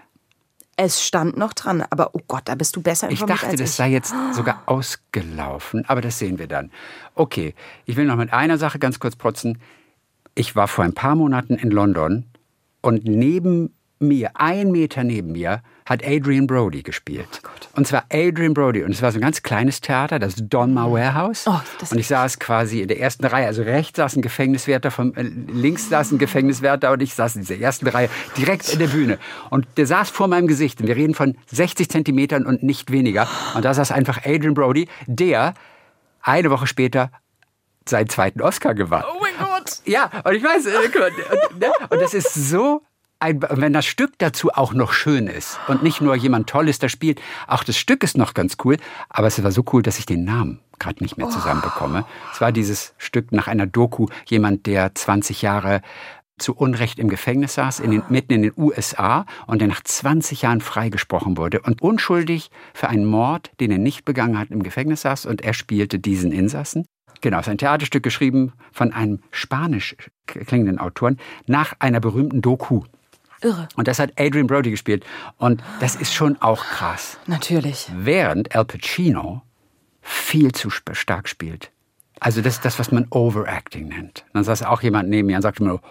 Es stand noch dran, aber oh Gott, da bist du besser informiert Ich dachte, als das ich. sei jetzt sogar ausgelaufen, aber das sehen wir dann. Okay, ich will noch mit einer Sache ganz kurz protzen. Ich war vor ein paar Monaten in London und neben mir, ein Meter neben mir, hat Adrian Brody gespielt. Oh Gott. Und zwar Adrian Brody. Und es war so ein ganz kleines Theater, das Donmar Warehouse. Oh, und ich saß quasi in der ersten Reihe. Also rechts saß ein Gefängniswärter, vom, äh, links saß ein Gefängniswärter und ich saß in dieser ersten Reihe direkt in der Bühne. Und der saß vor meinem Gesicht. Und wir reden von sechzig Zentimetern und nicht weniger. Und da saß einfach Adrian Brody, der eine Woche später seinen zweiten Oscar gewann. Oh mein Gott! Ja, und ich weiß, und, und das ist so... Ein, wenn das Stück dazu auch noch schön ist und nicht nur jemand Tolles da spielt, auch das Stück ist noch ganz cool, aber es war so cool, dass ich den Namen gerade nicht mehr zusammenbekomme. Oh. Es war dieses Stück nach einer Doku, jemand, der zwanzig Jahre zu Unrecht im Gefängnis saß, in den, mitten in den U S A und der nach zwanzig Jahren freigesprochen wurde und unschuldig für einen Mord, den er nicht begangen hat, im Gefängnis saß und er spielte diesen Insassen. Genau, es ist ein Theaterstück geschrieben von einem spanisch klingenden Autoren nach einer berühmten Doku. Irre. Und das hat Adrian Brody gespielt. Und das ist schon auch krass. Natürlich. Während Al Pacino viel zu stark spielt. Also das ist das, was man Overacting nennt. Dann saß auch jemand neben mir und sagte mir,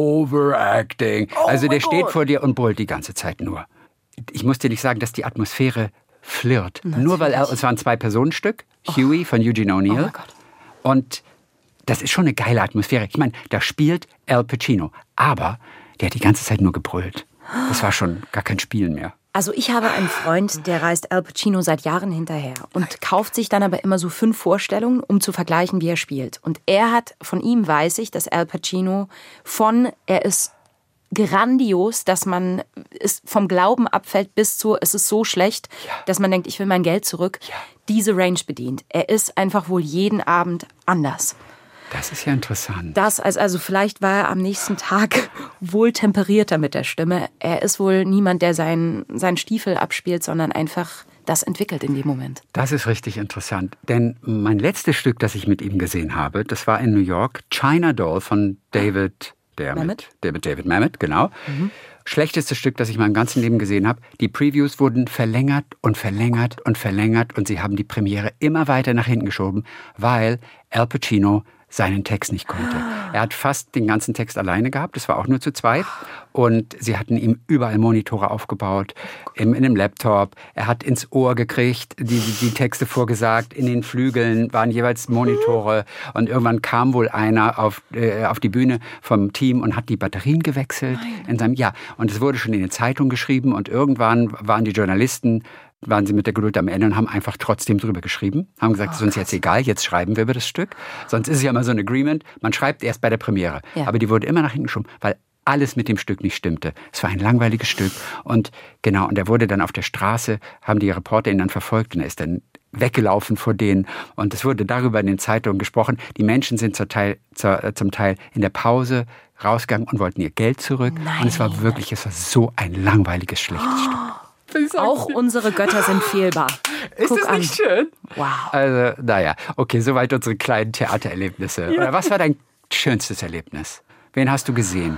Overacting. Oh also der steht Gott. vor dir und brüllt die ganze Zeit nur. Ich muss dir nicht sagen, dass die Atmosphäre flirrt. Natürlich. Nur weil er, es war ein Zwei-Personen-Stück, Huey oh. von Eugene O'Neill. Oh mein Gott. Und das ist schon eine geile Atmosphäre. Ich meine, da spielt Al Pacino. Aber der hat die ganze Zeit nur gebrüllt. Das war schon gar kein Spielen mehr. Also ich habe einen Freund, der reist Al Pacino seit Jahren hinterher und kauft sich dann aber immer so fünf Vorstellungen, um zu vergleichen, wie er spielt. Und er hat, von ihm weiß ich, dass Al Pacino von, er ist grandios, dass man es vom Glauben abfällt bis zu, es ist so schlecht, ja. dass man denkt, ich will mein Geld zurück, ja. diese Range bedient. Er ist einfach wohl jeden Abend anders. Das ist ja interessant. Das, also vielleicht war er am nächsten Tag wohl temperierter mit der Stimme. Er ist wohl niemand, der seinen, seinen Stiefel abspielt, sondern einfach das entwickelt in dem Moment. Das ist richtig interessant. Denn mein letztes Stück, das ich mit ihm gesehen habe, das war in New York, China Doll von David Mamet. David, David Mamet, genau. Mhm. Schlechteste Stück, das ich in meinem ganzen Leben gesehen habe. Die Previews wurden verlängert und verlängert und verlängert und sie haben die Premiere immer weiter nach hinten geschoben, weil Al Pacino seinen Text nicht konnte. Er hat fast den ganzen Text alleine gehabt, das war auch nur zu zweit. Und sie hatten ihm überall Monitore aufgebaut, in, in einem Laptop. Er hat ins Ohr gekriegt, die, die Texte vorgesagt. In den Flügeln waren jeweils Monitore. Und irgendwann kam wohl einer auf, äh, auf die Bühne vom Team und hat die Batterien gewechselt. In seinem, ja, und es wurde schon in den Zeitungen geschrieben. Und irgendwann waren die Journalisten waren sie mit der Geduld am Ende und haben einfach trotzdem drüber geschrieben. Haben gesagt, es oh, ist uns jetzt egal, jetzt schreiben wir über das Stück. Sonst ist es ja immer so ein Agreement, man schreibt erst bei der Premiere. Ja. Aber die wurde immer nach hinten geschoben, weil alles mit dem Stück nicht stimmte. Es war ein langweiliges Stück. Und genau, und er wurde dann auf der Straße, haben die Reporter ihn dann verfolgt und er ist dann weggelaufen vor denen. Und es wurde darüber in den Zeitungen gesprochen. Die Menschen sind zum Teil, zum Teil in der Pause rausgegangen und wollten ihr Geld zurück. Nein. Und es war wirklich, es war so ein langweiliges, schlechtes oh. Stück. Auch unsere Götter sind fehlbar. Ist Guck das an. nicht schön? Wow. Also, naja, okay, soweit unsere kleinen Theatererlebnisse. Ja. Oder was war dein schönstes Erlebnis? Wen hast du gesehen?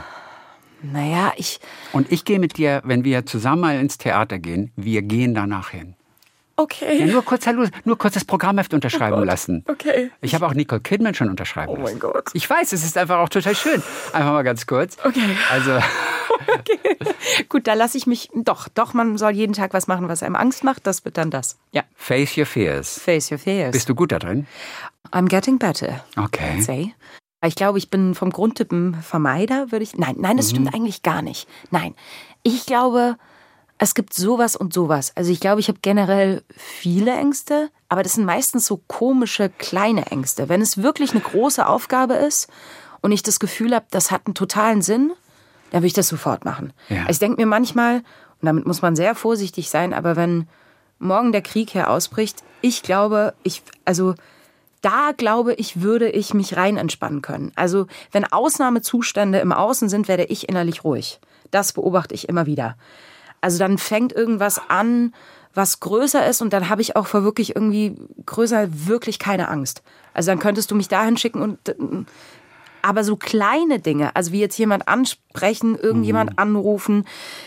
Naja, ich... Und ich gehe mit dir, wenn wir zusammen mal ins Theater gehen, wir gehen danach hin. Okay. Ja, nur kurz, hallo, nur kurz das Programmheft unterschreiben Oh lassen. Okay. Ich habe auch Nicole Kidman schon unterschreiben Oh mein lassen. Gott. Ich weiß, es ist einfach auch total schön. Einfach mal ganz kurz. Okay. Also, Okay. Gut, da lasse ich mich, doch, doch, man soll jeden Tag was machen, was einem Angst macht, das wird dann das. Ja. face your fears. Face your fears. Bist du gut da drin? I'm getting better. Okay. I'd say. Ich glaube, ich bin vom Grundtyp ein Vermeider, würde ich. Nein, nein, das Mhm. stimmt eigentlich gar nicht. Nein. Ich glaube, es gibt sowas und sowas. Also ich glaube, ich habe generell viele Ängste, aber das sind meistens so komische, kleine Ängste. Wenn es wirklich eine große Aufgabe ist und ich das Gefühl habe, das hat einen totalen Sinn, dann will ich das sofort machen. Ja. Also ich denke mir manchmal, und damit muss man sehr vorsichtig sein, aber wenn morgen der Krieg hier ausbricht, ich glaube, ich, also da glaube ich, würde ich mich rein entspannen können. Also wenn Ausnahmezustände im Außen sind, werde ich innerlich ruhig. Das beobachte ich immer wieder. Also dann fängt irgendwas an, was größer ist und dann habe ich auch vor wirklich irgendwie größer wirklich keine Angst. Also dann könntest du mich dahin schicken und aber so kleine Dinge, also wie jetzt jemand ansprechen, irgendjemand mhm. anrufen,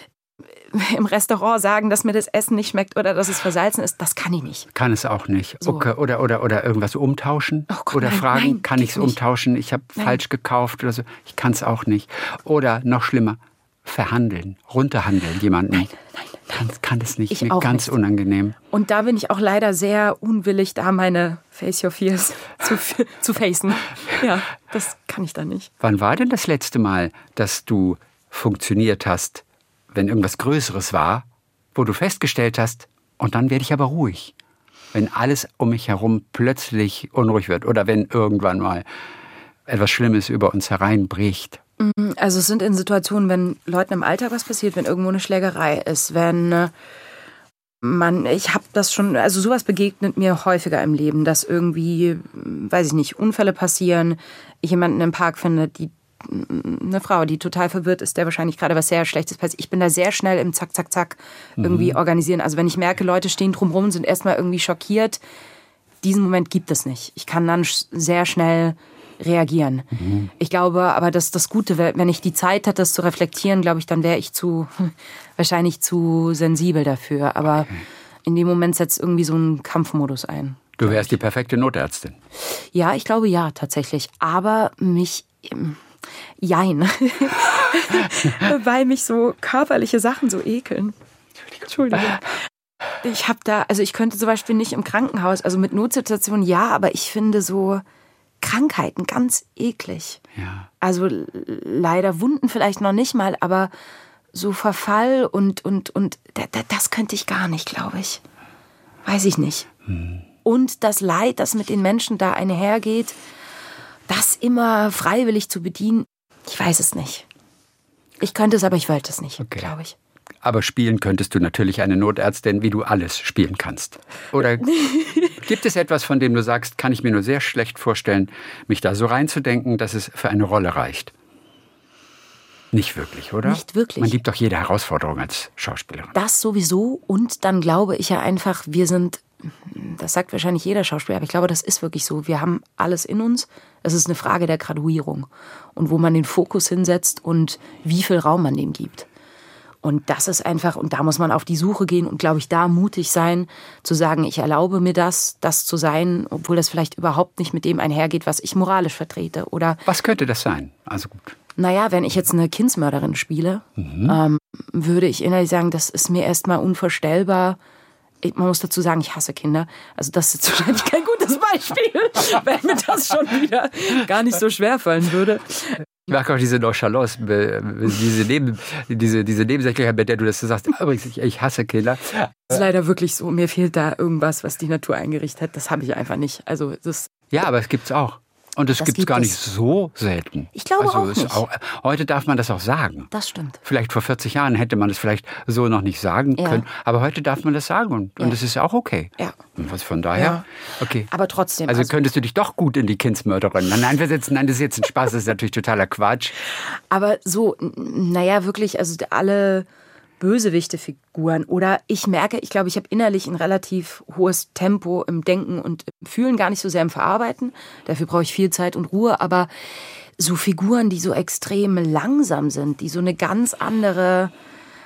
im Restaurant sagen, dass mir das Essen nicht schmeckt oder dass es versalzen ist, das kann ich nicht. Kann es auch nicht. So. Okay. Oder, oder, oder irgendwas umtauschen. Oh Gott, oder nein, fragen, nein, kann ich es nicht. umtauschen? Ich habe falsch gekauft oder so. Ich kann es auch nicht. Oder noch schlimmer, verhandeln, runterhandeln jemanden. Nein, nein, nein. Kann, kann es nicht. Ich Mir auch ganz nicht. unangenehm. Und da bin ich auch leider sehr unwillig, da meine Face Your Fears zu, zu facen. Ja, das kann ich dann nicht. Wann war denn das letzte Mal, dass du funktioniert hast, wenn irgendwas Größeres war, wo du festgestellt hast, und dann werde ich aber ruhig, wenn alles um mich herum plötzlich unruhig wird oder wenn irgendwann mal etwas Schlimmes über uns hereinbricht? Also es sind in Situationen, wenn Leuten im Alltag was passiert, wenn irgendwo eine Schlägerei ist, wenn man, ich habe das schon, also sowas begegnet mir häufiger im Leben, dass irgendwie, weiß ich nicht, Unfälle passieren, ich jemanden im Park finde, die eine Frau, die total verwirrt ist, der wahrscheinlich gerade was sehr Schlechtes passiert. Ich bin da sehr schnell im Zack, Zack, Zack irgendwie mhm. organisieren. Also wenn ich merke, Leute stehen drumherum und sind erstmal irgendwie schockiert, diesen Moment gibt es nicht. Ich kann dann sehr schnell reagieren. Mhm. Ich glaube aber, dass das Gute wäre, wenn ich die Zeit hätte, das zu reflektieren, glaube ich, dann wäre ich zu, wahrscheinlich zu sensibel dafür. Aber okay. in dem Moment setzt irgendwie so ein Kampfmodus ein. Du wärst die perfekte Notärztin. Ja, ich glaube ja, tatsächlich. Aber mich... Jein. Weil mich so körperliche Sachen so ekeln. Entschuldigung. Ich habe da, also ich könnte zum Beispiel nicht im Krankenhaus, also mit Notsituationen ja, aber ich finde so Krankheiten ganz eklig. Ja. Also leider Wunden vielleicht noch nicht mal, aber so Verfall und, und, und das könnte ich gar nicht, glaube ich. Weiß ich nicht. Hm. Und das Leid, das mit den Menschen da einhergeht, das immer freiwillig zu bedienen, ich weiß es nicht. Ich könnte es, aber ich wollte es nicht, okay. glaube ich. Aber spielen könntest du natürlich eine Notärztin, wie du alles spielen kannst. Oder gibt es etwas, von dem du sagst, kann ich mir nur sehr schlecht vorstellen, mich da so reinzudenken, dass es für eine Rolle reicht? Nicht wirklich, oder? Nicht wirklich. Man liebt doch jede Herausforderung als Schauspielerin. Das sowieso. Und dann glaube ich ja einfach, wir sind, das sagt wahrscheinlich jeder Schauspieler, aber ich glaube, das ist wirklich so. Wir haben alles in uns. Es ist eine Frage der Graduierung und wo man den Fokus hinsetzt und wie viel Raum man dem gibt. Und das ist einfach, und da muss man auf die Suche gehen und, glaube ich, da mutig sein, zu sagen, ich erlaube mir das, das zu sein, obwohl das vielleicht überhaupt nicht mit dem einhergeht, was ich moralisch vertrete. Oder was könnte das sein? Also gut. Naja, wenn ich jetzt eine Kindsmörderin spiele, mhm. ähm, würde ich innerlich sagen, das ist mir erstmal unvorstellbar. Ich, man muss dazu sagen, ich hasse Kinder. Also das ist wahrscheinlich kein gutes Beispiel, wenn mir das schon wieder gar nicht so schwer fallen würde. Ich mag auch diese Nonchalance, diese, Neben, diese, diese Nebensächlichkeit, mit der du das sagst. Übrigens, ich, ich hasse Kinder. Das ist leider wirklich so. Mir fehlt da irgendwas, was die Natur eingerichtet hat. Das habe ich einfach nicht. Also das ja, aber es gibt's auch. Und es gibt es gar nicht so selten. Ich glaube also auch nicht. Auch, heute darf man das auch sagen. Das stimmt. Vielleicht vor vierzig Jahren hätte man das vielleicht so noch nicht sagen ja. können. Aber heute darf man das sagen und, ja. und das ist auch okay. Ja. Und was von daher? Ja. Okay. Aber trotzdem. Also, also könntest du dich doch gut in die Kindsmörderin. Nein, nein, wir setzen, nein, das ist jetzt ein Spaß, das ist natürlich totaler Quatsch. Aber so, naja, wirklich, also alle Bösewichte-Figuren. Oder ich merke, ich glaube, ich habe innerlich ein relativ hohes Tempo im Denken und im Fühlen, gar nicht so sehr im Verarbeiten. Dafür brauche ich viel Zeit und Ruhe. Aber so Figuren, die so extrem langsam sind, die so eine ganz andere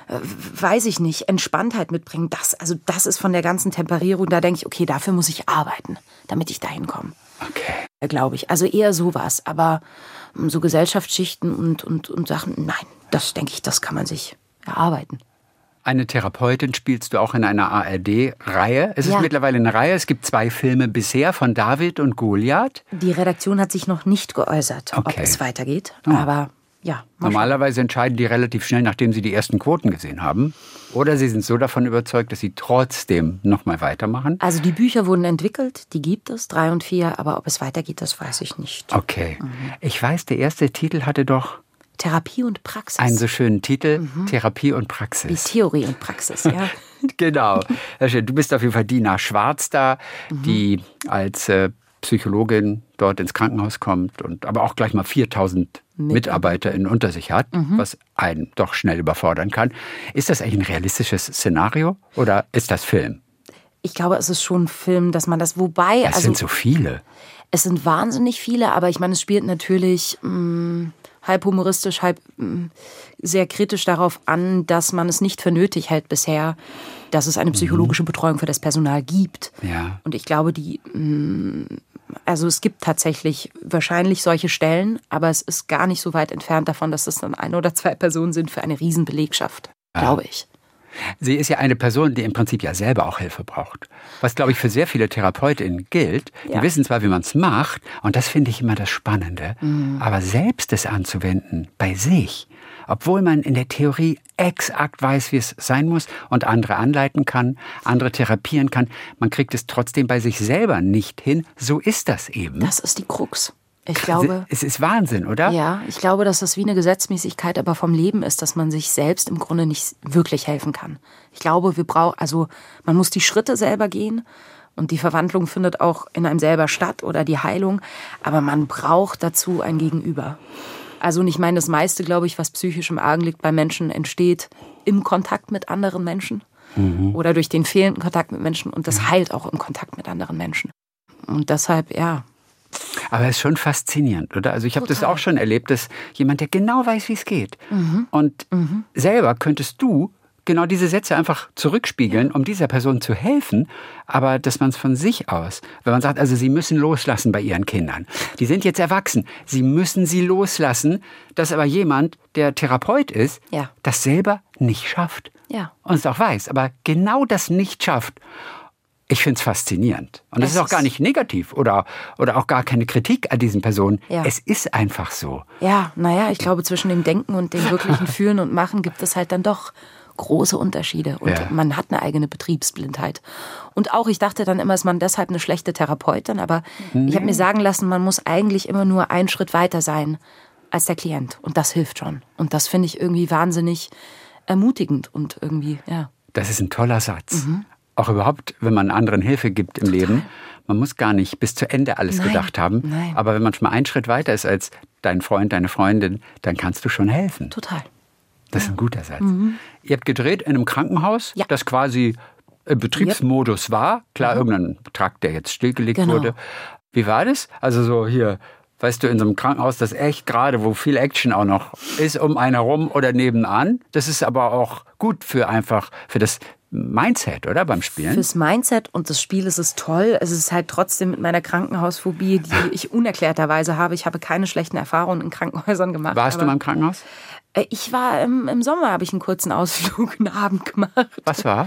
äh, weiß ich nicht, Entspanntheit mitbringen. Das, also das ist von der ganzen Temperierung, da denke ich, okay, dafür muss ich arbeiten, damit ich dahin komme. Okay. Glaube ich. Also eher sowas. Aber so Gesellschaftsschichten und, und, und Sachen, nein, das denke ich, das kann man sich erarbeiten. Eine Therapeutin spielst du auch in einer A R D-Reihe. Es ist Ja. mittlerweile eine Reihe. Es gibt zwei Filme bisher von David und Goliath. Die Redaktion hat sich noch nicht geäußert, Okay. ob es weitergeht. Oh. Aber ja. mal Normalerweise entscheiden die relativ schnell, nachdem sie die ersten Quoten gesehen haben. Oder sie sind so davon überzeugt, dass sie trotzdem nochmal weitermachen. schauen. Also die Bücher wurden entwickelt, die gibt es, drei und vier. Aber ob es weitergeht, das weiß ich nicht. Okay. Ich weiß, der erste Titel hatte doch Therapie und Praxis. einen so schönen Titel, Mhm. Therapie und Wie Praxis. Theorie und Praxis, ja. Genau. Sehr schön. Du bist auf jeden Fall Dina Schwarz da, Mhm. die als äh, Psychologin dort ins Krankenhaus kommt und aber auch gleich mal viertausend MitarbeiterInnen unter sich hat, Mhm. was einen doch schnell überfordern kann. Ist das eigentlich ein realistisches Szenario oder ist das Film? Ich glaube, es ist schon ein Film, dass man das, wobei, Es also sind so viele. es sind wahnsinnig viele, aber ich meine, es spielt natürlich mh, halb humoristisch, halb mh, sehr kritisch darauf an, dass man es nicht für nötig hält bisher, dass es eine psychologische Betreuung für das Personal gibt. Ja. Und ich glaube, die, mh, also es gibt tatsächlich wahrscheinlich solche Stellen, aber es ist gar nicht so weit entfernt davon, dass es dann ein oder zwei Personen sind für eine Riesenbelegschaft, Ja. glaube ich. Sie ist ja eine Person, die im Prinzip ja selber auch Hilfe braucht. Was, glaube ich, für sehr viele TherapeutInnen gilt. Die Ja. wissen zwar, wie man es macht, und das finde ich immer das Spannende, Mhm. aber selbst es anzuwenden bei sich, obwohl man in der Theorie exakt weiß, wie es sein muss und andere anleiten kann, andere therapieren kann, man kriegt es trotzdem bei sich selber nicht hin. So ist das eben. Das ist die Krux. Ich glaube, Es ist Wahnsinn, oder? ja, ich glaube, dass das wie eine Gesetzmäßigkeit aber vom Leben ist, dass man sich selbst im Grunde nicht wirklich helfen kann. Ich glaube, wir brauchen, also man muss die Schritte selber gehen und die Verwandlung findet auch in einem selber statt oder die Heilung, aber man braucht dazu ein Gegenüber. Also und ich meine, das meiste, glaube ich, was psychisch im Argen liegt bei Menschen, entsteht im Kontakt mit anderen Menschen oder durch den fehlenden Kontakt mit Menschen und das heilt auch im Kontakt mit anderen Menschen. Und deshalb, ja, Aber es ist schon faszinierend, oder? Also ich habe das Total. auch schon erlebt, dass jemand, der genau weiß, wie es geht. Und selber könntest du genau diese Sätze einfach zurückspiegeln, um dieser Person zu helfen, aber dass man es von sich aus, wenn man sagt, also sie müssen loslassen bei ihren Kindern. Die sind jetzt erwachsen, sie müssen sie loslassen, dass aber jemand, der Therapeut ist, Ja. das selber nicht schafft. Ja. Und es auch weiß, aber genau das nicht schafft. Ich finde es faszinierend. Und das Es ist auch gar ist- nicht negativ oder, oder auch gar keine Kritik an diesen Personen. Ja. Es ist einfach so. Ja, naja, ich glaube, zwischen dem Denken und dem wirklichen Fühlen und Machen gibt es halt dann doch große Unterschiede. Und Ja. man hat eine eigene Betriebsblindheit. Und auch, ich dachte dann immer, ist man deshalb eine schlechte Therapeutin. Aber ich habe mir sagen lassen, man muss eigentlich immer nur einen Schritt weiter sein als der Klient. Und das hilft schon. Und das finde ich irgendwie wahnsinnig ermutigend und irgendwie, ja. Das ist ein toller Satz. Mhm. Auch überhaupt, wenn man anderen Hilfe gibt im Leben. Man muss gar nicht bis zu Ende alles Nein, gedacht haben. nein. Aber wenn man schon mal einen Schritt weiter ist als dein Freund, deine Freundin, dann kannst du schon helfen. Total. Das ist ein guter Satz. Ihr habt gedreht in einem Krankenhaus, Ja. das quasi im Betriebsmodus war. Klar, irgendein Trakt, der jetzt stillgelegt Genau. wurde. Wie war das? Also so hier, weißt du, in so einem Krankenhaus, das echt gerade, wo viel Action auch noch ist, um einen herum oder nebenan. Das ist aber auch gut für einfach, für das Mindset, oder? Beim Spielen. Fürs Mindset und das Spiel ist es toll. Es ist halt trotzdem mit meiner Krankenhausphobie, die ich unerklärterweise habe. Ich habe keine schlechten Erfahrungen in Krankenhäusern gemacht. Warst du aber- mal im Krankenhaus? Äh, Ich war im, im Sommer, habe ich einen kurzen Ausflug, einen Abend gemacht. Was war?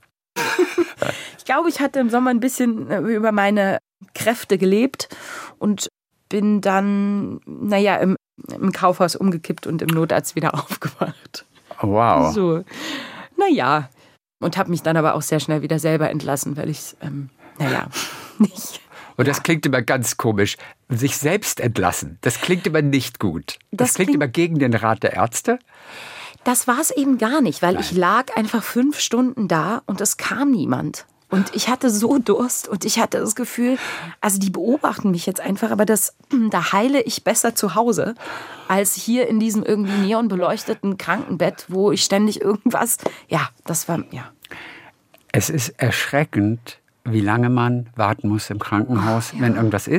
Ich glaube, ich hatte im Sommer ein bisschen äh, über meine Kräfte gelebt und bin dann, naja, im, im Kaufhaus umgekippt und im Notarzt wieder aufgewacht. Wow. So, naja. Und habe mich dann aber auch sehr schnell wieder selber entlassen, weil ich es, ähm, naja, nicht. Und das klingt immer ganz komisch. Sich selbst entlassen, das klingt immer nicht gut. Das, Das klingt, klingt- immer gegen den Rat der Ärzte. Das war es eben gar nicht, weil ich lag einfach fünf Stunden da und es kam niemand. Und ich hatte so Durst und ich hatte das Gefühl, also die beobachten mich jetzt einfach, aber das, da heile ich besser zu Hause, als hier in diesem irgendwie neonbeleuchteten Krankenbett, wo ich ständig irgendwas, ja, das war, ja. Es ist erschreckend, wie lange man warten muss im Krankenhaus, Ach, ja. wenn irgendwas ist.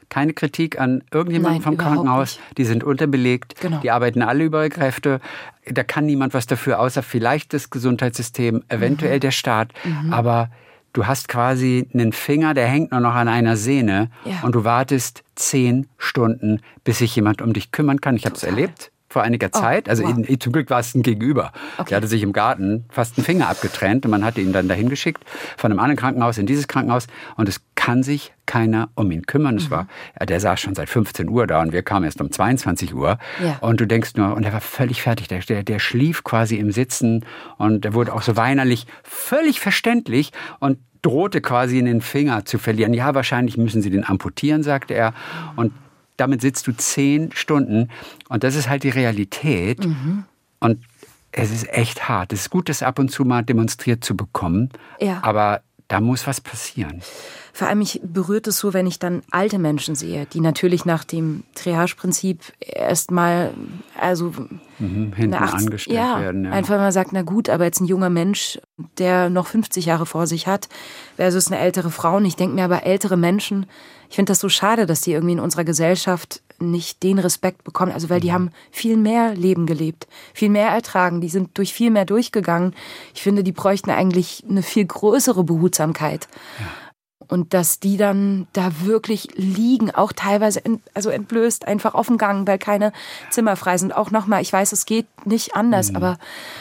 keine Kritik an irgendjemanden Nein, vom überhaupt Krankenhaus. nicht. Die sind unterbelegt, Genau. die arbeiten alle über ihre Kräfte. Da kann niemand was dafür, außer vielleicht das Gesundheitssystem, eventuell Mhm. der Staat. Mhm. Aber du hast quasi einen Finger, der hängt nur noch an einer Sehne Ja. und du wartest zehn Stunden, bis sich jemand um dich kümmern kann. Ich habe es erlebt vor einiger Zeit. Also wow. in, zum Glück war es ein Gegenüber. Okay. Der hatte sich im Garten fast einen Finger abgetrennt und man hatte ihn dann dahin geschickt von einem anderen Krankenhaus in dieses Krankenhaus und es kann sich keiner um ihn kümmern. Es Mhm. war, ja, der saß schon seit fünfzehn Uhr da und wir kamen erst um zweiundzwanzig Uhr. Ja. Und du denkst nur, und er war völlig fertig. Der, der, der schlief quasi im Sitzen und er wurde auch so weinerlich, völlig verständlich und drohte quasi den Finger zu verlieren. Ja, wahrscheinlich müssen sie den amputieren, sagte er. Und damit sitzt du zehn Stunden und das ist halt die Realität. Mhm. Und es ist echt hart. Es ist gut, das ab und zu mal demonstriert zu bekommen, Ja. aber da muss was passieren. Vor allem mich berührt es so, wenn ich dann alte Menschen sehe, die natürlich nach dem Triage-Prinzip erstmal, also Mhm, hinten eine achtzig angestellt ja, werden. Ja. einfach mal sagt, na gut, aber jetzt ein junger Mensch, der noch fünfzig Jahre vor sich hat, versus eine ältere Frau. Und ich denke mir aber, ältere Menschen, ich finde das so schade, dass die irgendwie in unserer Gesellschaft nicht den Respekt bekommen. Also weil die haben viel mehr Leben gelebt, viel mehr ertragen, die sind durch viel mehr durchgegangen. Ich finde, die bräuchten eigentlich eine viel größere Behutsamkeit. Ja. Und dass die dann da wirklich liegen, auch teilweise ent, also entblößt, einfach auf dem Gang, weil keine Zimmer frei sind. Auch nochmal, ich weiß, es geht nicht anders, mhm. aber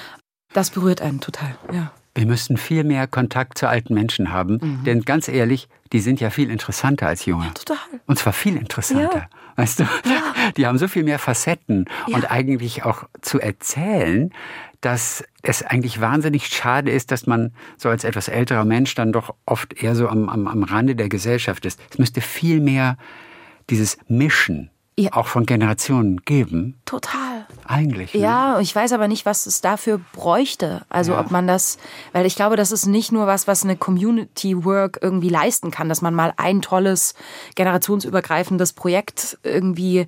das berührt einen total, ja. Wir müssten viel mehr Kontakt zu alten Menschen haben, mhm. denn ganz ehrlich, die sind ja viel interessanter als Junge. Ja, total. Und zwar viel interessanter, ja. weißt du? Ja. Die haben so viel mehr Facetten ja. und eigentlich auch zu erzählen, dass es eigentlich wahnsinnig schade ist, dass man so als etwas älterer Mensch dann doch oft eher so am, am, am Rande der Gesellschaft ist. Es müsste viel mehr dieses Mischen ja. auch von Generationen geben. Total. Eigentlich. Ne? Ja, ich weiß aber nicht, was es dafür bräuchte. Also ja. ob man das, weil ich glaube, das ist nicht nur was, was eine Community Work irgendwie leisten kann, dass man mal ein tolles, generationsübergreifendes Projekt irgendwie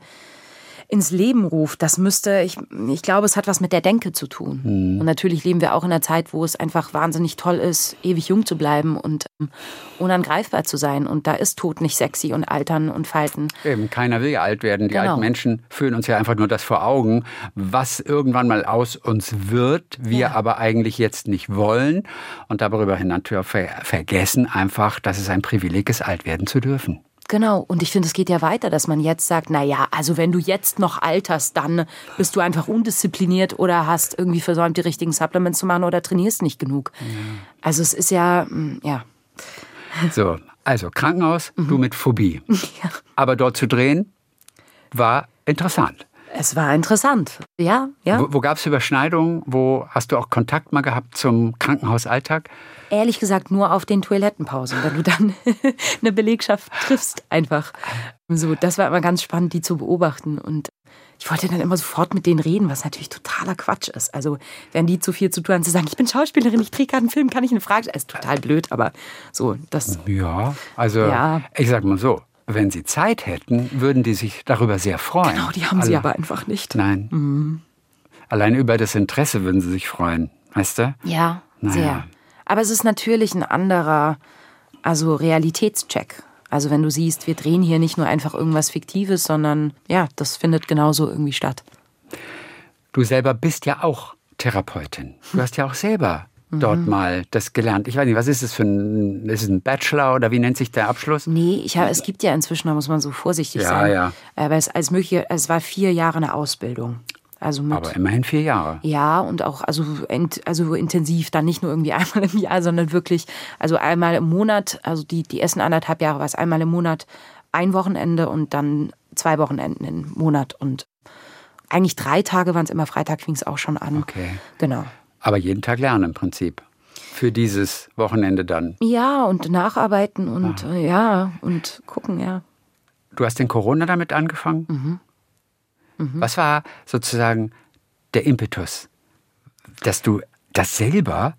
ins Leben ruft. Das müsste, ich, ich glaube, es hat was mit der Denke zu tun. Mhm. Und natürlich leben wir auch in einer Zeit, wo es einfach wahnsinnig toll ist, ewig jung zu bleiben und ähm, unangreifbar zu sein. Und da ist Tod nicht sexy und Altern und Falten. Eben, keiner will ja alt werden. Die genau. alten Menschen führen uns ja einfach nur das vor Augen, was irgendwann mal aus uns wird, wir ja. aber eigentlich jetzt nicht wollen. Und darüber hinaus ver- vergessen einfach, dass es ein Privileg ist, alt werden zu dürfen. Genau, und ich finde, es geht ja weiter, dass man jetzt sagt, na ja, also wenn du jetzt noch alterst, dann bist du einfach undiszipliniert oder hast irgendwie versäumt, die richtigen Supplements zu machen oder trainierst nicht genug. Ja. Also es ist ja, ja. So, also Krankenhaus, mhm. du mit Phobie. Ja. Aber dort zu drehen, war interessant. Es war interessant, ja. ja. Wo, wo gab es Überschneidungen? Wo hast du auch Kontakt mal gehabt zum Krankenhausalltag? Ehrlich gesagt nur auf den Toilettenpausen, wenn du dann eine Belegschaft triffst einfach. So, das war immer ganz spannend, die zu beobachten. Und ich wollte dann immer sofort mit denen reden, was natürlich totaler Quatsch ist. Also wenn die zu viel zu tun haben, zu sagen, ich bin Schauspielerin, ich drehe gerade einen Film, kann ich eine Frage stellen? Ist total blöd, aber so, das... Ja, also ja. ich sag mal so, wenn sie Zeit hätten, würden die sich darüber sehr freuen. Genau, die haben Alle. sie aber einfach nicht. Nein. Mhm. Allein über das Interesse würden sie sich freuen, weißt du? Ja, naja. sehr. Aber es ist natürlich ein anderer, also Realitätscheck. Also wenn du siehst, wir drehen hier nicht nur einfach irgendwas Fiktives, sondern ja, das findet genauso irgendwie statt. Du selber bist ja auch Therapeutin. Du hast ja auch selber dort mhm. mal das gelernt. Ich weiß nicht, was ist das für ein, ist es ein Bachelor oder wie nennt sich der Abschluss? Nee, ich hab, es gibt ja inzwischen, da muss man so vorsichtig ja, sein. Ja. Aber es, als mögliche, es war vier Jahre eine Ausbildung. Also mit, aber immerhin vier Jahre. Ja, und auch also, ent, also intensiv, dann nicht nur irgendwie einmal im Jahr, sondern wirklich, also einmal im Monat, also die, die ersten anderthalb Jahre war es einmal im Monat ein Wochenende und dann zwei Wochenenden im Monat. Und eigentlich drei Tage waren es immer, Freitag fing es auch schon an. Okay. Genau. Aber jeden Tag lernen im Prinzip. Für dieses Wochenende dann. Ja, und nacharbeiten und ah. ja, und gucken, ja. Du hast in Corona damit angefangen? Mhm. Mhm. Was war sozusagen der Impetus, dass du das selber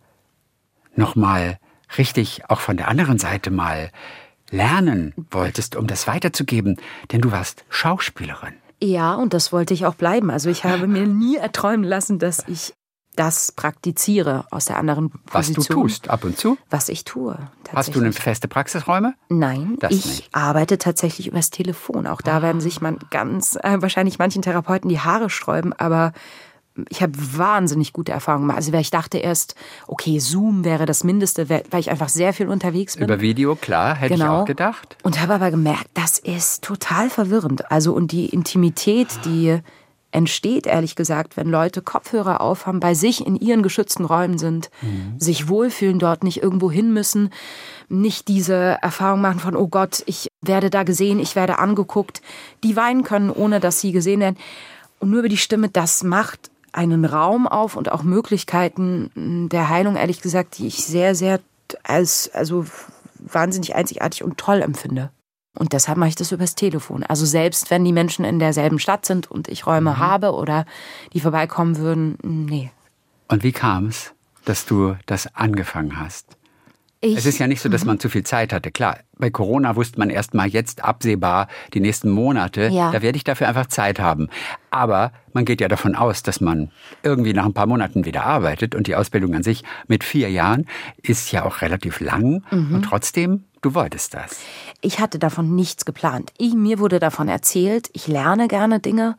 nochmal richtig auch von der anderen Seite mal lernen wolltest, um das weiterzugeben? Denn du warst Schauspielerin. Ja, und das wollte ich auch bleiben. Also ich habe mir nie erträumen lassen, dass ich das praktiziere aus der anderen Position. Was du tust, ab und zu? Was ich tue. Hast du eine feste Praxisräume? Nein, das ich nicht. arbeite tatsächlich übers Telefon. Auch da ah. werden sich man ganz, äh, wahrscheinlich manchen Therapeuten die Haare sträuben, aber ich habe wahnsinnig gute Erfahrungen gemacht. Also, weil ich dachte erst, okay, Zoom wäre das Mindeste, weil ich einfach sehr viel unterwegs bin. Über Video, klar, hätte genau. ich auch gedacht. Und habe aber gemerkt, das ist total verwirrend. Also, und die Intimität, die entsteht, ehrlich gesagt, wenn Leute Kopfhörer aufhaben, bei sich in ihren geschützten Räumen sind, mhm. sich wohlfühlen, dort nicht irgendwo hin müssen, nicht diese Erfahrung machen von, oh Gott, ich werde da gesehen, ich werde angeguckt, die weinen können, ohne dass sie gesehen werden. Und nur über die Stimme, das macht einen Raum auf und auch Möglichkeiten der Heilung, ehrlich gesagt, die ich sehr, sehr als also wahnsinnig einzigartig und toll empfinde. Und deshalb mache ich das übers Telefon. Also selbst wenn die Menschen in derselben Stadt sind und ich Räume mhm. habe oder die vorbeikommen würden, nee. Und wie kam es, dass du das angefangen hast? Ich, es ist ja nicht so, dass man zu viel Zeit hatte. Klar, bei Corona wusste man erst mal jetzt absehbar die nächsten Monate, ja. da werde ich dafür einfach Zeit haben. Aber man geht ja davon aus, dass man irgendwie nach ein paar Monaten wieder arbeitet und die Ausbildung an sich mit vier Jahren ist ja auch relativ lang mhm. und trotzdem, du wolltest das. Ich hatte davon nichts geplant. Ich, mir wurde davon erzählt, ich lerne gerne Dinge.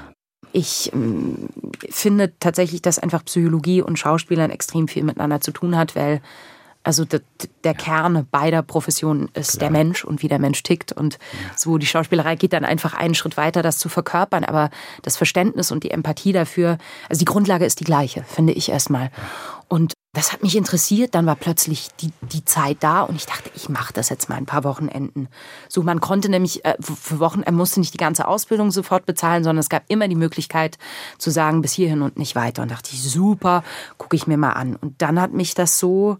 Ich ähm, finde tatsächlich, dass einfach Psychologie und Schauspielern extrem viel miteinander zu tun hat, weil also der, der ja. Kern beider Professionen ist Klar. der Mensch und wie der Mensch tickt. Und ja. so die Schauspielerei geht dann einfach einen Schritt weiter, das zu verkörpern. Aber das Verständnis und die Empathie dafür, also die Grundlage ist die gleiche, finde ich erstmal. Ja. Und das hat mich interessiert. Dann war plötzlich die, die Zeit da und ich dachte, ich mache das jetzt mal ein paar Wochenenden. So, man konnte nämlich äh, für Wochen, er musste nicht die ganze Ausbildung sofort bezahlen, sondern es gab immer die Möglichkeit zu sagen, bis hierhin und nicht weiter. Und dachte ich, super, gucke ich mir mal an. Und dann hat mich das so...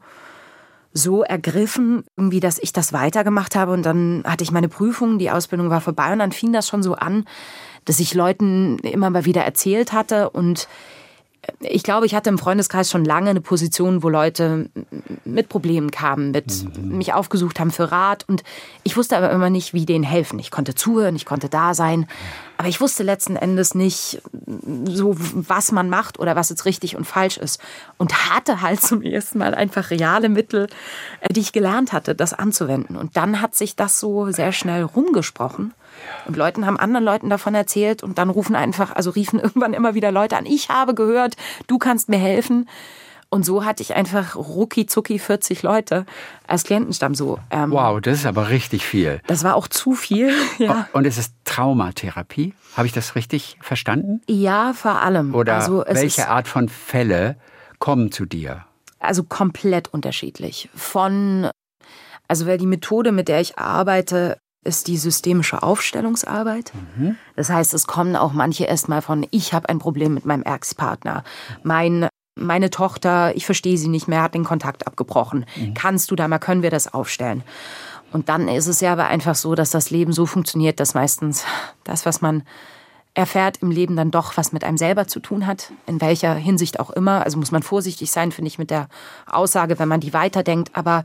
so ergriffen, irgendwie, dass ich das weitergemacht habe und dann hatte ich meine Prüfung, die Ausbildung war vorbei und dann fing das schon so an, dass ich Leuten immer mal wieder erzählt hatte und ich glaube, ich hatte im Freundeskreis schon lange eine Position, wo Leute mit Problemen kamen, mit mhm. mich aufgesucht haben für Rat und ich wusste aber immer nicht, wie denen helfen. Ich konnte zuhören, ich konnte da sein, aber ich wusste letzten Endes nicht so, was man macht oder was jetzt richtig und falsch ist und hatte halt zum ersten Mal einfach reale Mittel, die ich gelernt hatte, das anzuwenden. Und dann hat sich das so sehr schnell rumgesprochen. Und Leuten haben anderen Leuten davon erzählt und dann rufen einfach, also riefen irgendwann immer wieder Leute an, ich habe gehört, du kannst mir helfen. Und so hatte ich einfach rucki zucki vierzig Leute als Klientenstamm so. Ähm, wow, das ist aber richtig viel. Das war auch zu viel. Ja. Und es ist Traumatherapie? Habe ich das richtig verstanden? Ja, vor allem. Oder also es welche ist, Art von Fälle kommen zu dir? Also komplett unterschiedlich. Von, also weil die Methode, mit der ich arbeite, ist die systemische Aufstellungsarbeit. Mhm. Das heißt, es kommen auch manche erstmal von, ich habe ein Problem mit meinem Ex-Partner. Mein, meine Tochter, ich verstehe sie nicht mehr, hat den Kontakt abgebrochen. Mhm. Kannst du da mal, können wir das aufstellen? Und dann ist es ja aber einfach so, dass das Leben so funktioniert, dass meistens das, was man erfährt im Leben, dann doch was mit einem selber zu tun hat, in welcher Hinsicht auch immer. Also muss man vorsichtig sein, finde ich, mit der Aussage, wenn man die weiterdenkt. Aber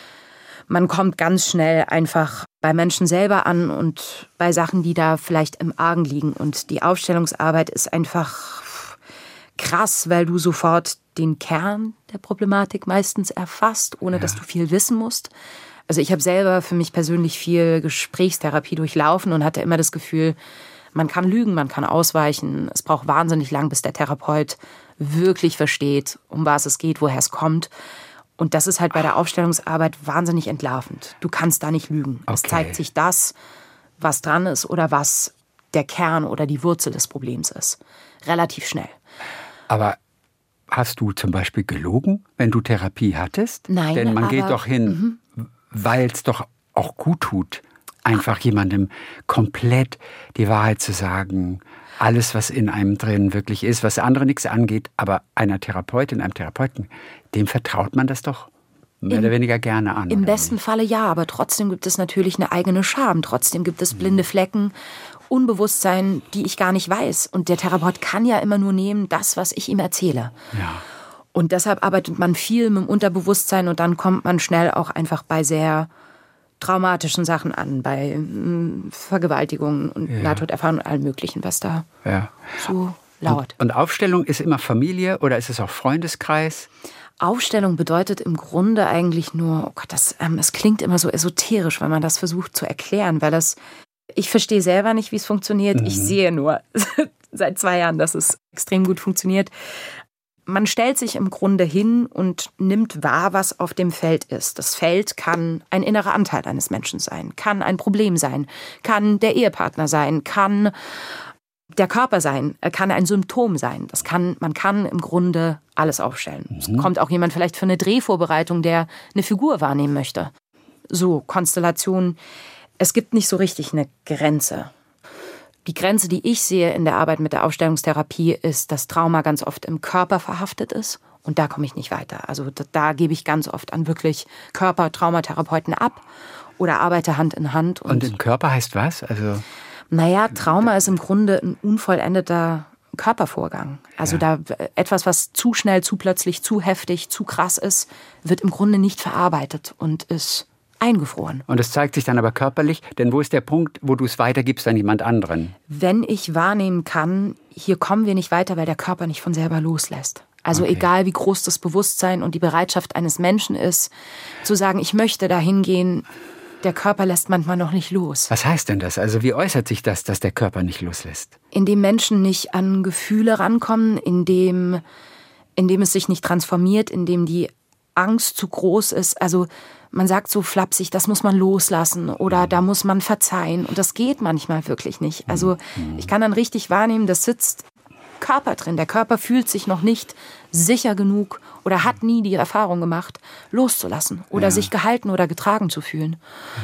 man kommt ganz schnell einfach bei Menschen selber an und bei Sachen, die da vielleicht im Argen liegen. Und die Aufstellungsarbeit ist einfach krass, weil du sofort den Kern der Problematik meistens erfasst, ohne ja. dass du viel wissen musst. Also ich habe selber für mich persönlich viel Gesprächstherapie durchlaufen und hatte immer das Gefühl, man kann lügen, man kann ausweichen. Es braucht wahnsinnig lang, bis der Therapeut wirklich versteht, um was es geht, woher es kommt. Und das ist halt bei der Aufstellungsarbeit wahnsinnig entlarvend. Du kannst da nicht lügen. Okay. Es zeigt sich das, was dran ist oder was der Kern oder die Wurzel des Problems ist. Relativ schnell. Aber hast du zum Beispiel gelogen, wenn du Therapie hattest? Nein, Denn man aber, geht doch hin, mhm. weil es doch auch gut tut, einfach jemandem komplett die Wahrheit zu sagen. Alles, was in einem drin wirklich ist, was andere nichts angeht, aber einer Therapeutin, einem Therapeuten, dem vertraut man das doch mehr Im, oder weniger gerne an. Im besten nicht? Falle ja, aber trotzdem gibt es natürlich eine eigene Scham. Trotzdem gibt es blinde Flecken, Unbewusstsein, die ich gar nicht weiß. Und der Therapeut kann ja immer nur nehmen, das, was ich ihm erzähle. Ja. Und deshalb arbeitet man viel mit dem Unterbewusstsein und dann kommt man schnell auch einfach bei sehr traumatischen Sachen an, bei mm, Vergewaltigungen und ja. Nahtoderfahrungen und allem Möglichen, was da ja. so laut. Und, und Aufstellung ist immer Familie oder ist es auch Freundeskreis? Aufstellung bedeutet im Grunde eigentlich nur, oh Gott, das, ähm, es klingt immer so esoterisch, wenn man das versucht zu erklären, weil das, ich verstehe selber nicht, wie es funktioniert. Mhm. Ich sehe nur seit zwei Jahren, dass es extrem gut funktioniert. Man stellt sich im Grunde hin und nimmt wahr, was auf dem Feld ist. Das Feld kann ein innerer Anteil eines Menschen sein, kann ein Problem sein, kann der Ehepartner sein, kann der Körper sein, kann ein Symptom sein. Das kann, man kann im Grunde alles aufstellen. Mhm. Es kommt auch jemand vielleicht für eine Drehvorbereitung, der eine Figur wahrnehmen möchte. So, Konstellation. Es gibt nicht so richtig eine Grenze. Die Grenze, die ich sehe in der Arbeit mit der Aufstellungstherapie, ist, dass Trauma ganz oft im Körper verhaftet ist. Und da komme ich nicht weiter. Also da, da gebe ich ganz oft an wirklich Körper-Traumatherapeuten ab oder arbeite Hand in Hand. Und, und im Körper heißt was? Also naja, Trauma ist im Grunde ein unvollendeter Körpervorgang. Also ja. da etwas, was zu schnell, zu plötzlich, zu heftig, zu krass ist, wird im Grunde nicht verarbeitet und ist eingefroren. Und es zeigt sich dann aber körperlich, denn wo ist der Punkt, wo du es weitergibst an jemand anderen? Wenn ich wahrnehmen kann, hier kommen wir nicht weiter, weil der Körper nicht von selber loslässt. Also okay. Egal wie groß das Bewusstsein und die Bereitschaft eines Menschen ist, zu sagen, ich möchte dahin gehen, der Körper lässt manchmal noch nicht los. Was heißt denn das? Also wie äußert sich das, dass der Körper nicht loslässt? Indem Menschen nicht an Gefühle rankommen, indem, indem es sich nicht transformiert, indem die Angst zu groß ist. Also man sagt so flapsig, das muss man loslassen oder da muss man verzeihen. Und das geht manchmal wirklich nicht. Also ich kann dann richtig wahrnehmen, das sitzt Körper drin. Der Körper fühlt sich noch nicht sicher genug oder hat nie die Erfahrung gemacht, loszulassen oder ja. sich gehalten oder getragen zu fühlen.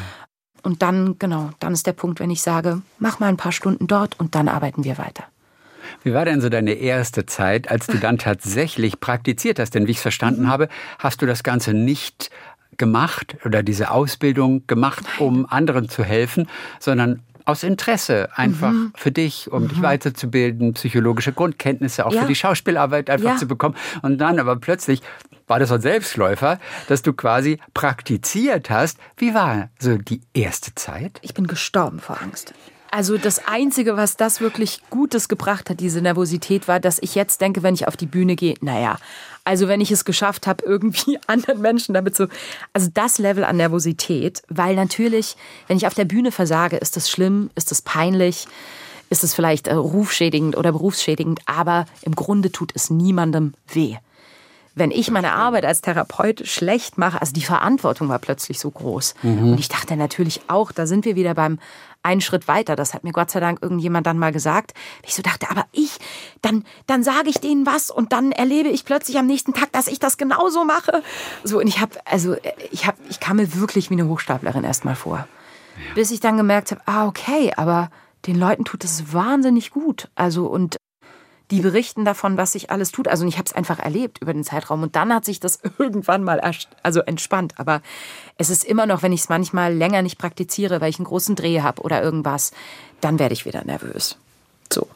Und dann, genau, dann ist der Punkt, wenn ich sage, mach mal ein paar Stunden dort und dann arbeiten wir weiter. Wie war denn so deine erste Zeit, als du dann tatsächlich praktiziert hast? Denn wie ich es verstanden mhm. habe, hast du das Ganze nicht gemacht oder diese Ausbildung gemacht, um anderen zu helfen, sondern aus Interesse einfach mhm. für dich, um mhm. dich weiterzubilden, psychologische Grundkenntnisse auch ja. für die Schauspielarbeit einfach ja. zu bekommen. Und dann aber plötzlich war das so ein Selbstläufer, dass du quasi praktiziert hast. Wie war so die erste Zeit? Ich bin gestorben vor Angst. Also das Einzige, was das wirklich Gutes gebracht hat, diese Nervosität, war, dass ich jetzt denke, wenn ich auf die Bühne gehe, naja, also wenn ich es geschafft habe, irgendwie anderen Menschen damit so, also das Level an Nervosität, weil natürlich, wenn ich auf der Bühne versage, ist das schlimm, ist das peinlich, ist es vielleicht äh, rufschädigend oder berufsschädigend, aber im Grunde tut es niemandem weh. Wenn ich meine Arbeit als Therapeut schlecht mache, also die Verantwortung war plötzlich so groß. Mhm. Und ich dachte natürlich auch, da sind wir wieder beim einen Schritt weiter. Das hat mir Gott sei Dank irgendjemand dann mal gesagt. Ich so dachte, aber ich, dann, dann sage ich denen was und dann erlebe ich plötzlich am nächsten Tag, dass ich das genauso mache. So, und ich habe, also ich habe, ich kam mir wirklich wie eine Hochstaplerin erstmal vor. Ja. Bis ich dann gemerkt habe, ah, okay, aber den Leuten tut es wahnsinnig gut. Also, und die berichten davon, was sich alles tut. Also ich habe es einfach erlebt über den Zeitraum. Und dann hat sich das irgendwann mal also entspannt. Aber es ist immer noch, wenn ich es manchmal länger nicht praktiziere, weil ich einen großen Dreh habe oder irgendwas, dann werde ich wieder nervös. So.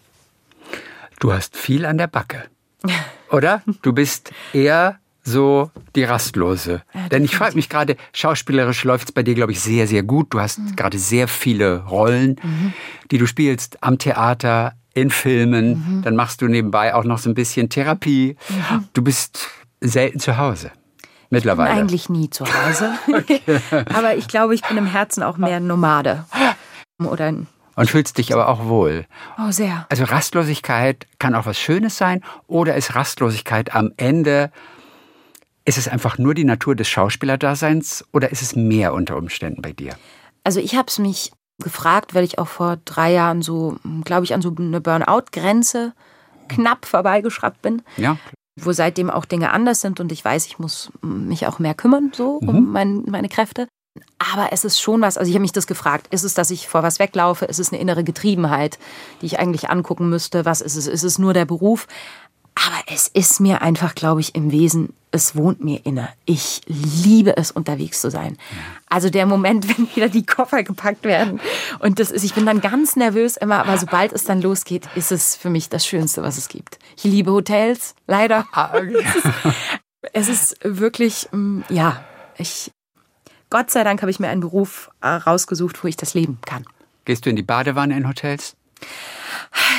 Du hast viel an der Backe, oder? Du bist eher so die Rastlose. Ja, denn ich frage mich gerade, schauspielerisch läuft es bei dir, glaube ich, sehr, sehr gut. Du hast mhm. gerade sehr viele Rollen, mhm. die du spielst am Theater, in Filmen, mhm. dann machst du nebenbei auch noch so ein bisschen Therapie. Mhm. Du bist selten zu Hause, mittlerweile. Ich bin eigentlich nie zu Hause. Okay. Aber ich glaube, ich bin im Herzen auch mehr Nomade. Oder ein Und fühlst dich aber auch wohl. Oh, sehr. Also Rastlosigkeit kann auch was Schönes sein oder ist Rastlosigkeit am Ende, ist es einfach nur die Natur des Schauspielerdaseins oder ist es mehr unter Umständen bei dir? Also ich habe es mich gefragt, weil ich auch vor drei Jahren so, glaube ich, an so eine Burnout-Grenze knapp vorbeigeschraubt bin. Ja. Wo seitdem auch Dinge anders sind und ich weiß, ich muss mich auch mehr kümmern, so, mhm. um mein, meine Kräfte. Aber es ist schon was, also ich habe mich das gefragt, ist es, dass ich vor was weglaufe? Ist es eine innere Getriebenheit, die ich eigentlich angucken müsste? Was ist es? Ist es nur der Beruf? Aber es ist mir einfach, glaube ich, im Wesen, es wohnt mir inne. Ich liebe es, unterwegs zu sein. Ja. Also der Moment, wenn wieder die Koffer gepackt werden. Und das ist, ich bin dann ganz nervös immer, aber sobald es dann losgeht, ist es für mich das Schönste, was es gibt. Ich liebe Hotels, leider. Ah, okay. es, ist, es ist wirklich, ja, ich, Gott sei Dank habe ich mir einen Beruf rausgesucht, wo ich das leben kann. Gehst du in die Badewanne in Hotels?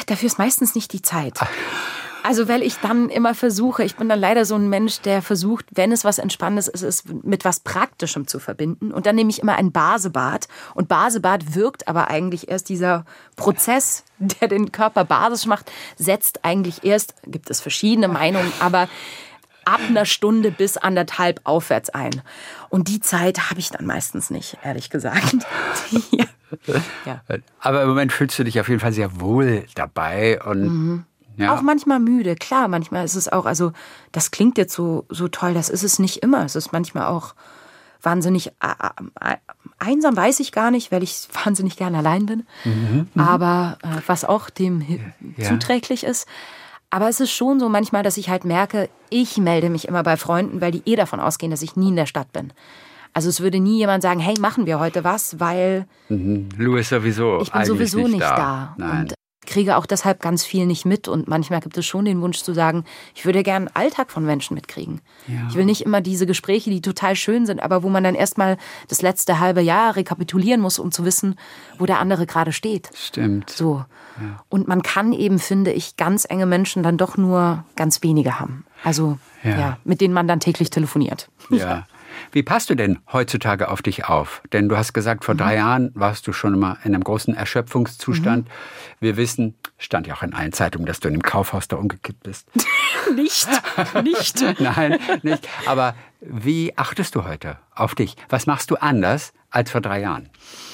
dafür ist meistens nicht die Zeit. Also weil ich dann immer versuche, ich bin dann leider so ein Mensch, der versucht, wenn es was Entspannendes ist, es mit was Praktischem zu verbinden. Und dann nehme ich immer ein Basebad. Und Basebad wirkt aber eigentlich erst dieser Prozess, der den Körper basisch macht, setzt eigentlich erst, gibt es verschiedene Meinungen, aber ab einer Stunde bis anderthalb aufwärts ein. Und die Zeit habe ich dann meistens nicht, ehrlich gesagt. ja. Ja. Aber im Moment fühlst du dich auf jeden Fall sehr wohl dabei und mhm. ja. Auch manchmal müde, klar, manchmal ist es auch, also das klingt jetzt so, so toll, das ist es nicht immer. Es ist manchmal auch wahnsinnig äh, einsam, weiß ich gar nicht, weil ich wahnsinnig gern allein bin, mhm, aber äh, was auch dem ja. zuträglich ist. Aber es ist schon so manchmal, dass ich halt merke, ich melde mich immer bei Freunden, weil die eh davon ausgehen, dass ich nie in der Stadt bin. Also es würde nie jemand sagen, hey, machen wir heute was, weil mhm. Lou ist sowieso ich bin sowieso nicht, nicht da. da. Und kriege auch deshalb ganz viel nicht mit. Und manchmal gibt es schon den Wunsch zu sagen, ich würde gerne den Alltag von Menschen mitkriegen. Ja. Ich will nicht immer diese Gespräche, die total schön sind, aber wo man dann erstmal das letzte halbe Jahr rekapitulieren muss, um zu wissen, wo der andere gerade steht. Stimmt. So. Ja. Und man kann eben, finde ich, ganz enge Menschen dann doch nur ganz wenige haben. Also, ja, ja mit denen man dann täglich telefoniert. Ja. Wie passt du denn heutzutage auf dich auf? Denn du hast gesagt, vor mhm. drei Jahren warst du schon immer in einem großen Erschöpfungszustand. Mhm. Wir wissen, stand ja auch in allen Zeitungen, dass du in einem Kaufhaus da umgekippt bist. nicht, nicht. Nein, nicht. Aber wie achtest du heute auf dich? Was machst du anders als vor drei Jahren?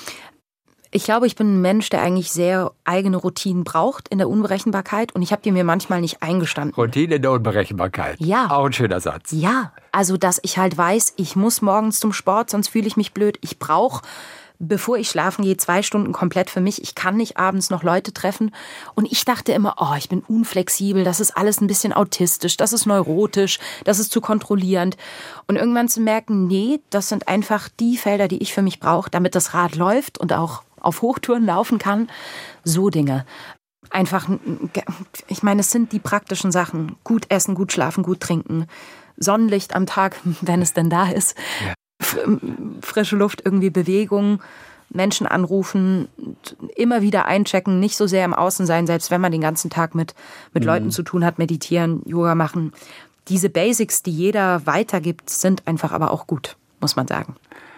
Ich glaube, ich bin ein Mensch, der eigentlich sehr eigene Routinen braucht in der Unberechenbarkeit. Und ich habe die mir manchmal nicht eingestanden. Routine in der Unberechenbarkeit. Ja. Auch ein schöner Satz. Ja, also dass ich halt weiß, ich muss morgens zum Sport, sonst fühle ich mich blöd. Ich brauche, bevor ich schlafen gehe, zwei Stunden komplett für mich. Ich kann nicht abends noch Leute treffen. Und ich dachte immer, oh, ich bin unflexibel, das ist alles ein bisschen autistisch, das ist neurotisch, das ist zu kontrollierend. Und irgendwann zu merken, nee, das sind einfach die Felder, die ich für mich brauche, damit das Rad läuft und auch auf Hochtouren laufen kann, so Dinge. Einfach, ich meine, es sind die praktischen Sachen. Gut essen, gut schlafen, gut trinken. Sonnenlicht am Tag, wenn es denn da ist. Ja. Frische Luft, irgendwie Bewegung, Menschen anrufen, immer wieder einchecken, nicht so sehr im Außen sein, selbst wenn man den ganzen Tag mit, mit mhm. Leuten zu tun hat, meditieren, Yoga machen. Diese Basics, die jeder weitergibt, sind einfach aber auch gut, muss man sagen.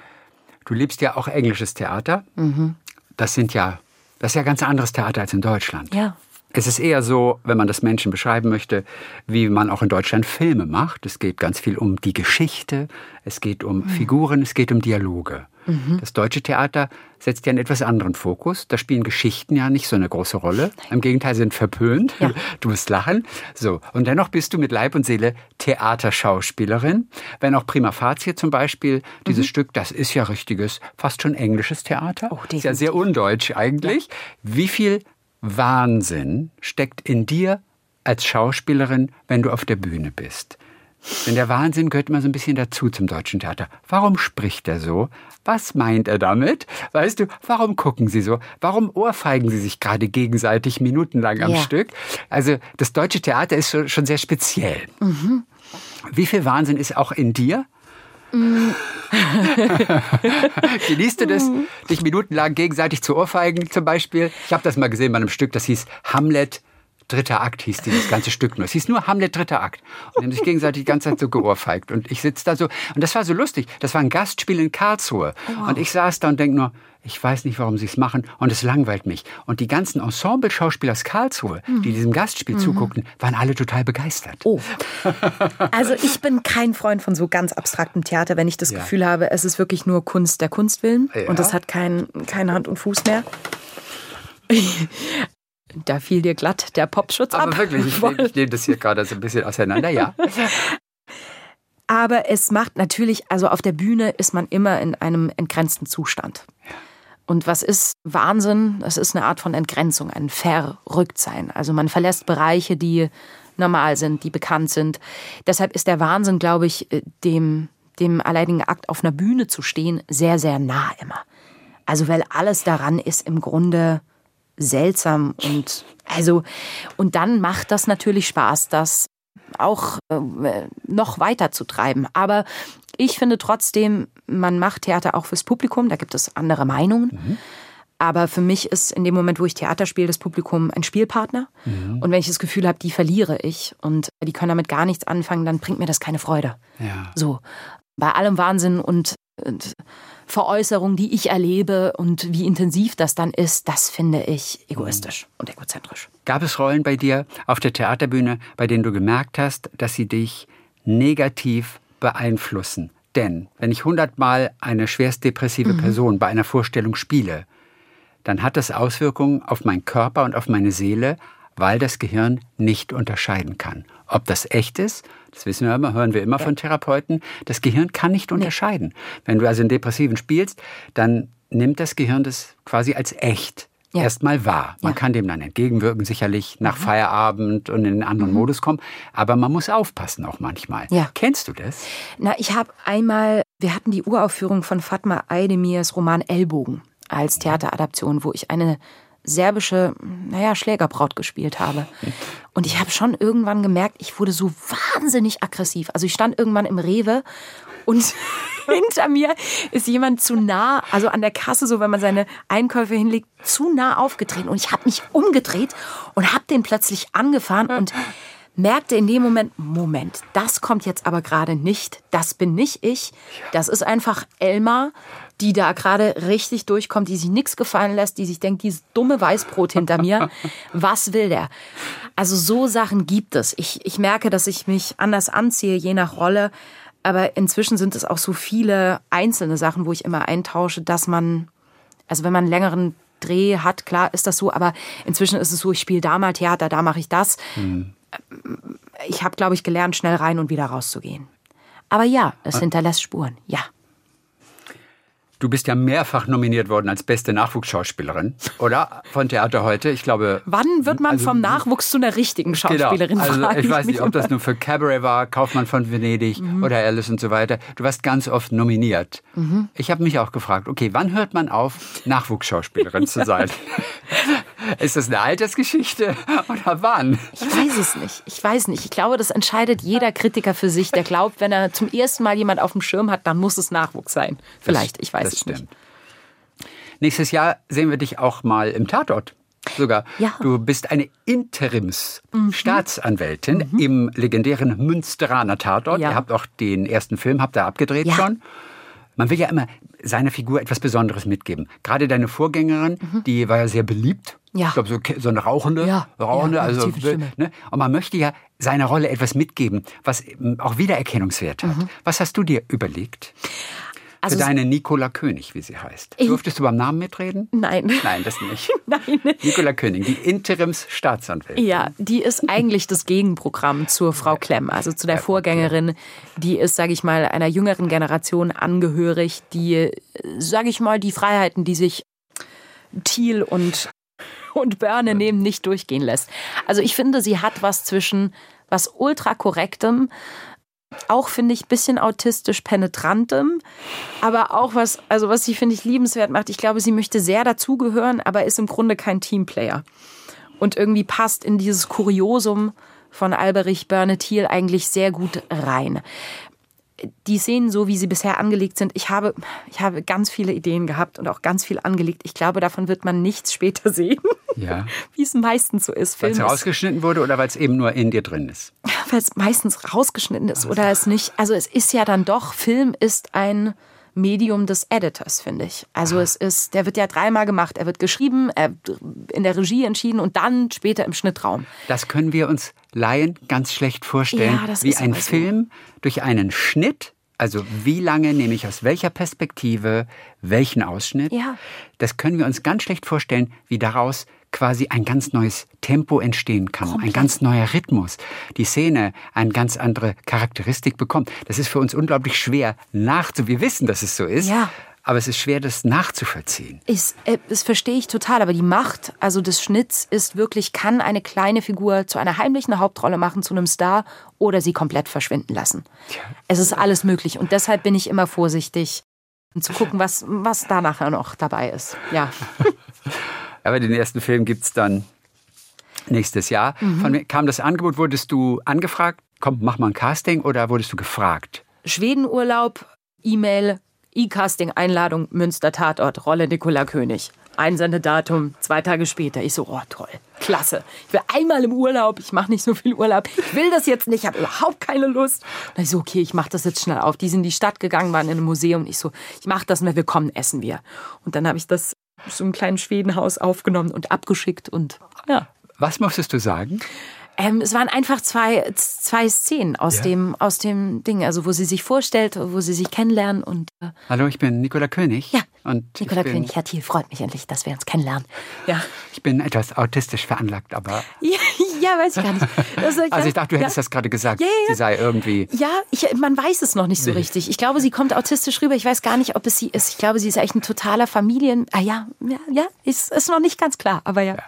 Du liebst ja auch englisches Theater. Mhm. Das sind ja, das ist ja ganz anderes Theater als in Deutschland. Ja. Es ist eher so, wenn man das Menschen beschreiben möchte, wie man auch in Deutschland Filme macht. Es geht ganz viel um die Geschichte, es geht um mhm. Figuren, es geht um Dialoge. Mhm. Das deutsche Theater setzt ja einen etwas anderen Fokus. Da spielen Geschichten ja nicht so eine große Rolle. Im Gegenteil, sind verpönt. Ja. Du musst lachen. So. Und dennoch bist du mit Leib und Seele Theaterschauspielerin. Wenn auch Prima Facie zum Beispiel, dieses mhm. Stück, das ist ja richtiges, fast schon englisches Theater. Oh, ist ja sehr undeutsch eigentlich. Ja. Wie viel Wahnsinn steckt in dir als Schauspielerin, wenn du auf der Bühne bist? Denn der Wahnsinn gehört immer so ein bisschen dazu zum deutschen Theater. Warum spricht er so? Was meint er damit? Weißt du, warum gucken sie so? Warum ohrfeigen sie sich gerade gegenseitig minutenlang am ja. Stück? Also das deutsche Theater ist schon sehr speziell. Mhm. Wie viel Wahnsinn ist auch in dir? Mhm. Genießt du das, dich minutenlang gegenseitig zu ohrfeigen zum Beispiel? Ich habe das mal gesehen bei einem Stück, das hieß Hamlet. Dritter Akt hieß dieses ganze Stück nur. Es hieß nur Hamlet, dritter Akt. Und die haben sich gegenseitig die ganze Zeit so geohrfeigt. Und ich sitze da so, und das war so lustig. Das war ein Gastspiel in Karlsruhe. Oh. Und ich saß da und denke nur, ich weiß nicht, warum sie es machen. Und es langweilt mich. Und die ganzen Ensemble-Schauspieler aus Karlsruhe, mhm. die diesem Gastspiel mhm. zuguckten, waren alle total begeistert. Oh. Also ich bin kein Freund von so ganz abstraktem Theater, wenn ich das ja. Gefühl habe, es ist wirklich nur Kunst der Kunst willen. Ja. Und das hat kein, keine Hand und Fuß mehr. Da fiel dir glatt der Popschutz ab. Aber wirklich, ich nehme, ich nehme das hier gerade so ein bisschen auseinander, ja. Aber es macht natürlich, also auf der Bühne ist man immer in einem entgrenzten Zustand. Und was ist Wahnsinn? Das ist eine Art von Entgrenzung, ein Verrücktsein. Also man verlässt Bereiche, die normal sind, die bekannt sind. Deshalb ist der Wahnsinn, glaube ich, dem, dem alleinigen Akt auf einer Bühne zu stehen, sehr, sehr nah immer. Also weil alles daran ist im Grunde seltsam und also und dann macht das natürlich Spaß, das auch äh, noch weiter zu treiben. Aber ich finde trotzdem, man macht Theater auch fürs Publikum, da gibt es andere Meinungen. Mhm. Aber für mich ist in dem Moment, wo ich Theater spiele, das Publikum ein Spielpartner. Mhm. Und wenn ich das Gefühl habe, die verliere ich und die können damit gar nichts anfangen, dann bringt mir das keine Freude. Ja. So, bei allem Wahnsinn und, und Veräußerung, die ich erlebe und wie intensiv das dann ist, das finde ich egoistisch mhm. und egozentrisch. Gab es Rollen bei dir auf der Theaterbühne, bei denen du gemerkt hast, dass sie dich negativ beeinflussen? Denn wenn ich hundertmal eine schwerst depressive mhm. Person bei einer Vorstellung spiele, dann hat das Auswirkungen auf meinen Körper und auf meine Seele, weil das Gehirn nicht unterscheiden kann. Ob das echt ist, das wissen wir immer, hören wir immer ja. von Therapeuten, das Gehirn kann nicht unterscheiden. Nee. Wenn du also einen Depressiven spielst, dann nimmt das Gehirn das quasi als echt ja. erstmal wahr. Man ja. kann dem dann entgegenwirken, sicherlich nach mhm. Feierabend und in einen anderen mhm. Modus kommen, aber man muss aufpassen auch manchmal. Ja. Kennst du das? Na, ich habe einmal, wir hatten die Uraufführung von Fatma Aydemirs Roman Ellbogen als Theateradaption, wo ich eine serbische, naja, Schlägerbraut gespielt habe. Und ich habe schon irgendwann gemerkt, ich wurde so wahnsinnig aggressiv. Also ich stand irgendwann im Rewe und hinter mir ist jemand zu nah, also an der Kasse, so wenn man seine Einkäufe hinlegt, zu nah aufgetreten. Und ich habe mich umgedreht und habe den plötzlich angefahren und merkte in dem Moment, Moment, das kommt jetzt aber gerade nicht, das bin nicht ich, das ist einfach Elmar, die da gerade richtig durchkommt, die sich nichts gefallen lässt, die sich denkt, dieses dumme Weißbrot hinter mir, was will der? Also so Sachen gibt es. Ich, ich merke, dass ich mich anders anziehe, je nach Rolle, aber inzwischen sind es auch so viele einzelne Sachen, wo ich immer eintausche, dass man, also wenn man einen längeren Dreh hat, klar ist das so, aber inzwischen ist es so, ich spiele da mal Theater, da mache ich das. Hm. Ich habe, glaube ich, gelernt, schnell rein und wieder rauszugehen. Aber ja, es hinterlässt Spuren, ja. Du bist ja mehrfach nominiert worden als beste Nachwuchsschauspielerin, oder? Von Theater heute. Ich glaube. Wann wird man also, vom Nachwuchs zu einer richtigen Schauspielerin? Genau. Also ich weiß nicht, ob das nur für Cabaret war, Kaufmann von Venedig mhm. oder Alice und so weiter. Du warst ganz oft nominiert. Mhm. Ich habe mich auch gefragt, okay, wann hört man auf, Nachwuchsschauspielerin zu sein? Ist das eine Altersgeschichte oder wann? Ich weiß es nicht. Ich weiß nicht. Ich glaube, das entscheidet jeder Kritiker für sich, der glaubt, wenn er zum ersten Mal jemand auf dem Schirm hat, dann muss es Nachwuchs sein. Vielleicht, ich weiß das es stimmt. nicht. Nächstes Jahr sehen wir dich auch mal im Tatort. Sogar. Ja. Du bist eine Interims-Staatsanwältin mhm. im legendären Münsteraner Tatort. Ja. Ihr habt auch den ersten Film, habt ihr abgedreht ja. schon. Man will ja immer seiner Figur etwas Besonderes mitgeben. Gerade deine Vorgängerin, mhm. die war ja sehr beliebt. Ja. Ich glaube, so, so eine Rauchende. Ja. Rauchende ja, also, ne? Und man möchte ja seiner Rolle etwas mitgeben, was auch Wiedererkennungswert hat. Mhm. Was hast du dir überlegt? Also für deine Nicola König, wie sie heißt. Durftest du beim Namen mitreden? Nein. Nein, das nicht. Nein. Nicola König, die Interimsstaatsanwältin. Ja, die ist eigentlich das Gegenprogramm zur Frau Klemm, also zu der ja, Vorgängerin. Die ist, sage ich mal, einer jüngeren Generation angehörig, die, sage ich mal, die Freiheiten, die sich Thiel und, und Börne nehmen, nicht durchgehen lässt. Also ich finde, sie hat was zwischen was ultrakorrektem, auch, finde ich, ein bisschen autistisch penetrantem, aber auch was, also was sie, finde ich, liebenswert macht. Ich glaube, sie möchte sehr dazugehören, aber ist im Grunde kein Teamplayer. Und irgendwie passt in dieses Kuriosum von Alberich Börne Thiel eigentlich sehr gut rein. Die Szenen, so wie sie bisher angelegt sind, ich habe, ich habe ganz viele Ideen gehabt und auch ganz viel angelegt. Ich glaube, davon wird man nichts später sehen, ja. Wie es meistens so ist. Weil es rausgeschnitten wurde oder weil es eben nur in dir drin ist? Weil es meistens rausgeschnitten ist oder es nicht. Also es ist ja dann doch, Film ist ein Medium des Editors, finde ich. Also ah. es ist, der wird ja dreimal gemacht. Er wird geschrieben, er in der Regie entschieden und dann später im Schnittraum. Das können wir uns Laien ganz schlecht vorstellen, ja, wie ein Film so. Durch einen Schnitt, also wie lange nehme ich aus welcher Perspektive welchen Ausschnitt, ja. Das können wir uns ganz schlecht vorstellen, wie daraus quasi ein ganz neues Tempo entstehen kann, Komplett. Ein ganz neuer Rhythmus, die Szene eine ganz andere Charakteristik bekommt. Das ist für uns unglaublich schwer nachzu. Wir wissen, dass es so ist, ja. Aber es ist schwer, das nachzuvollziehen. Ich, äh, das verstehe ich total, aber die Macht, also des Schnitts, ist wirklich, kann eine kleine Figur zu einer heimlichen Hauptrolle machen, zu einem Star oder sie komplett verschwinden lassen. Ja. Es ist alles möglich und deshalb bin ich immer vorsichtig, um zu gucken, was, was da nachher noch dabei ist. Ja. Aber den ersten Film gibt es dann nächstes Jahr. Mhm. Von mir kam das Angebot, wurdest du angefragt, komm, mach mal ein Casting oder wurdest du gefragt? Schwedenurlaub, E-Mail, E-Casting-Einladung, Münster Tatort, Rolle Nicola König. Einsendedatum zwei Tage später. Ich so, oh toll, klasse. Ich will einmal im Urlaub, ich mache nicht so viel Urlaub. Ich will das jetzt nicht, ich habe überhaupt keine Lust. Und ich so, okay, ich mache das jetzt schnell auf. Die sind in die Stadt gegangen, waren in einem Museum. Ich so, ich mache das, wenn wir kommen, essen wir. Und dann habe ich das so einem kleinen Schwedenhaus aufgenommen und abgeschickt und ja. Was musstest du sagen? Ähm, es waren einfach zwei, zwei Szenen aus, Ja. dem, aus dem Ding, also wo sie sich vorstellt, wo sie sich kennenlernen. Und, äh, Hallo, ich bin Nicola König. ja, Und Nicola ich bin, König, Herr Thiel, freut mich endlich, dass wir uns kennenlernen. Ja, Ich bin etwas autistisch veranlagt, aber... ja, ja weiß ich gar nicht. Also, Also ich dachte, du hättest ja. das gerade gesagt. Ja, ja, ja. Sie sei irgendwie... Ja, ich, man weiß es noch nicht so Nee. richtig. Ich glaube, sie kommt autistisch rüber. Ich weiß gar nicht, ob es sie ist. Ich glaube, sie ist eigentlich ein totaler Familien... Ah ja, ja, ja ist, ist noch nicht ganz klar, aber ja.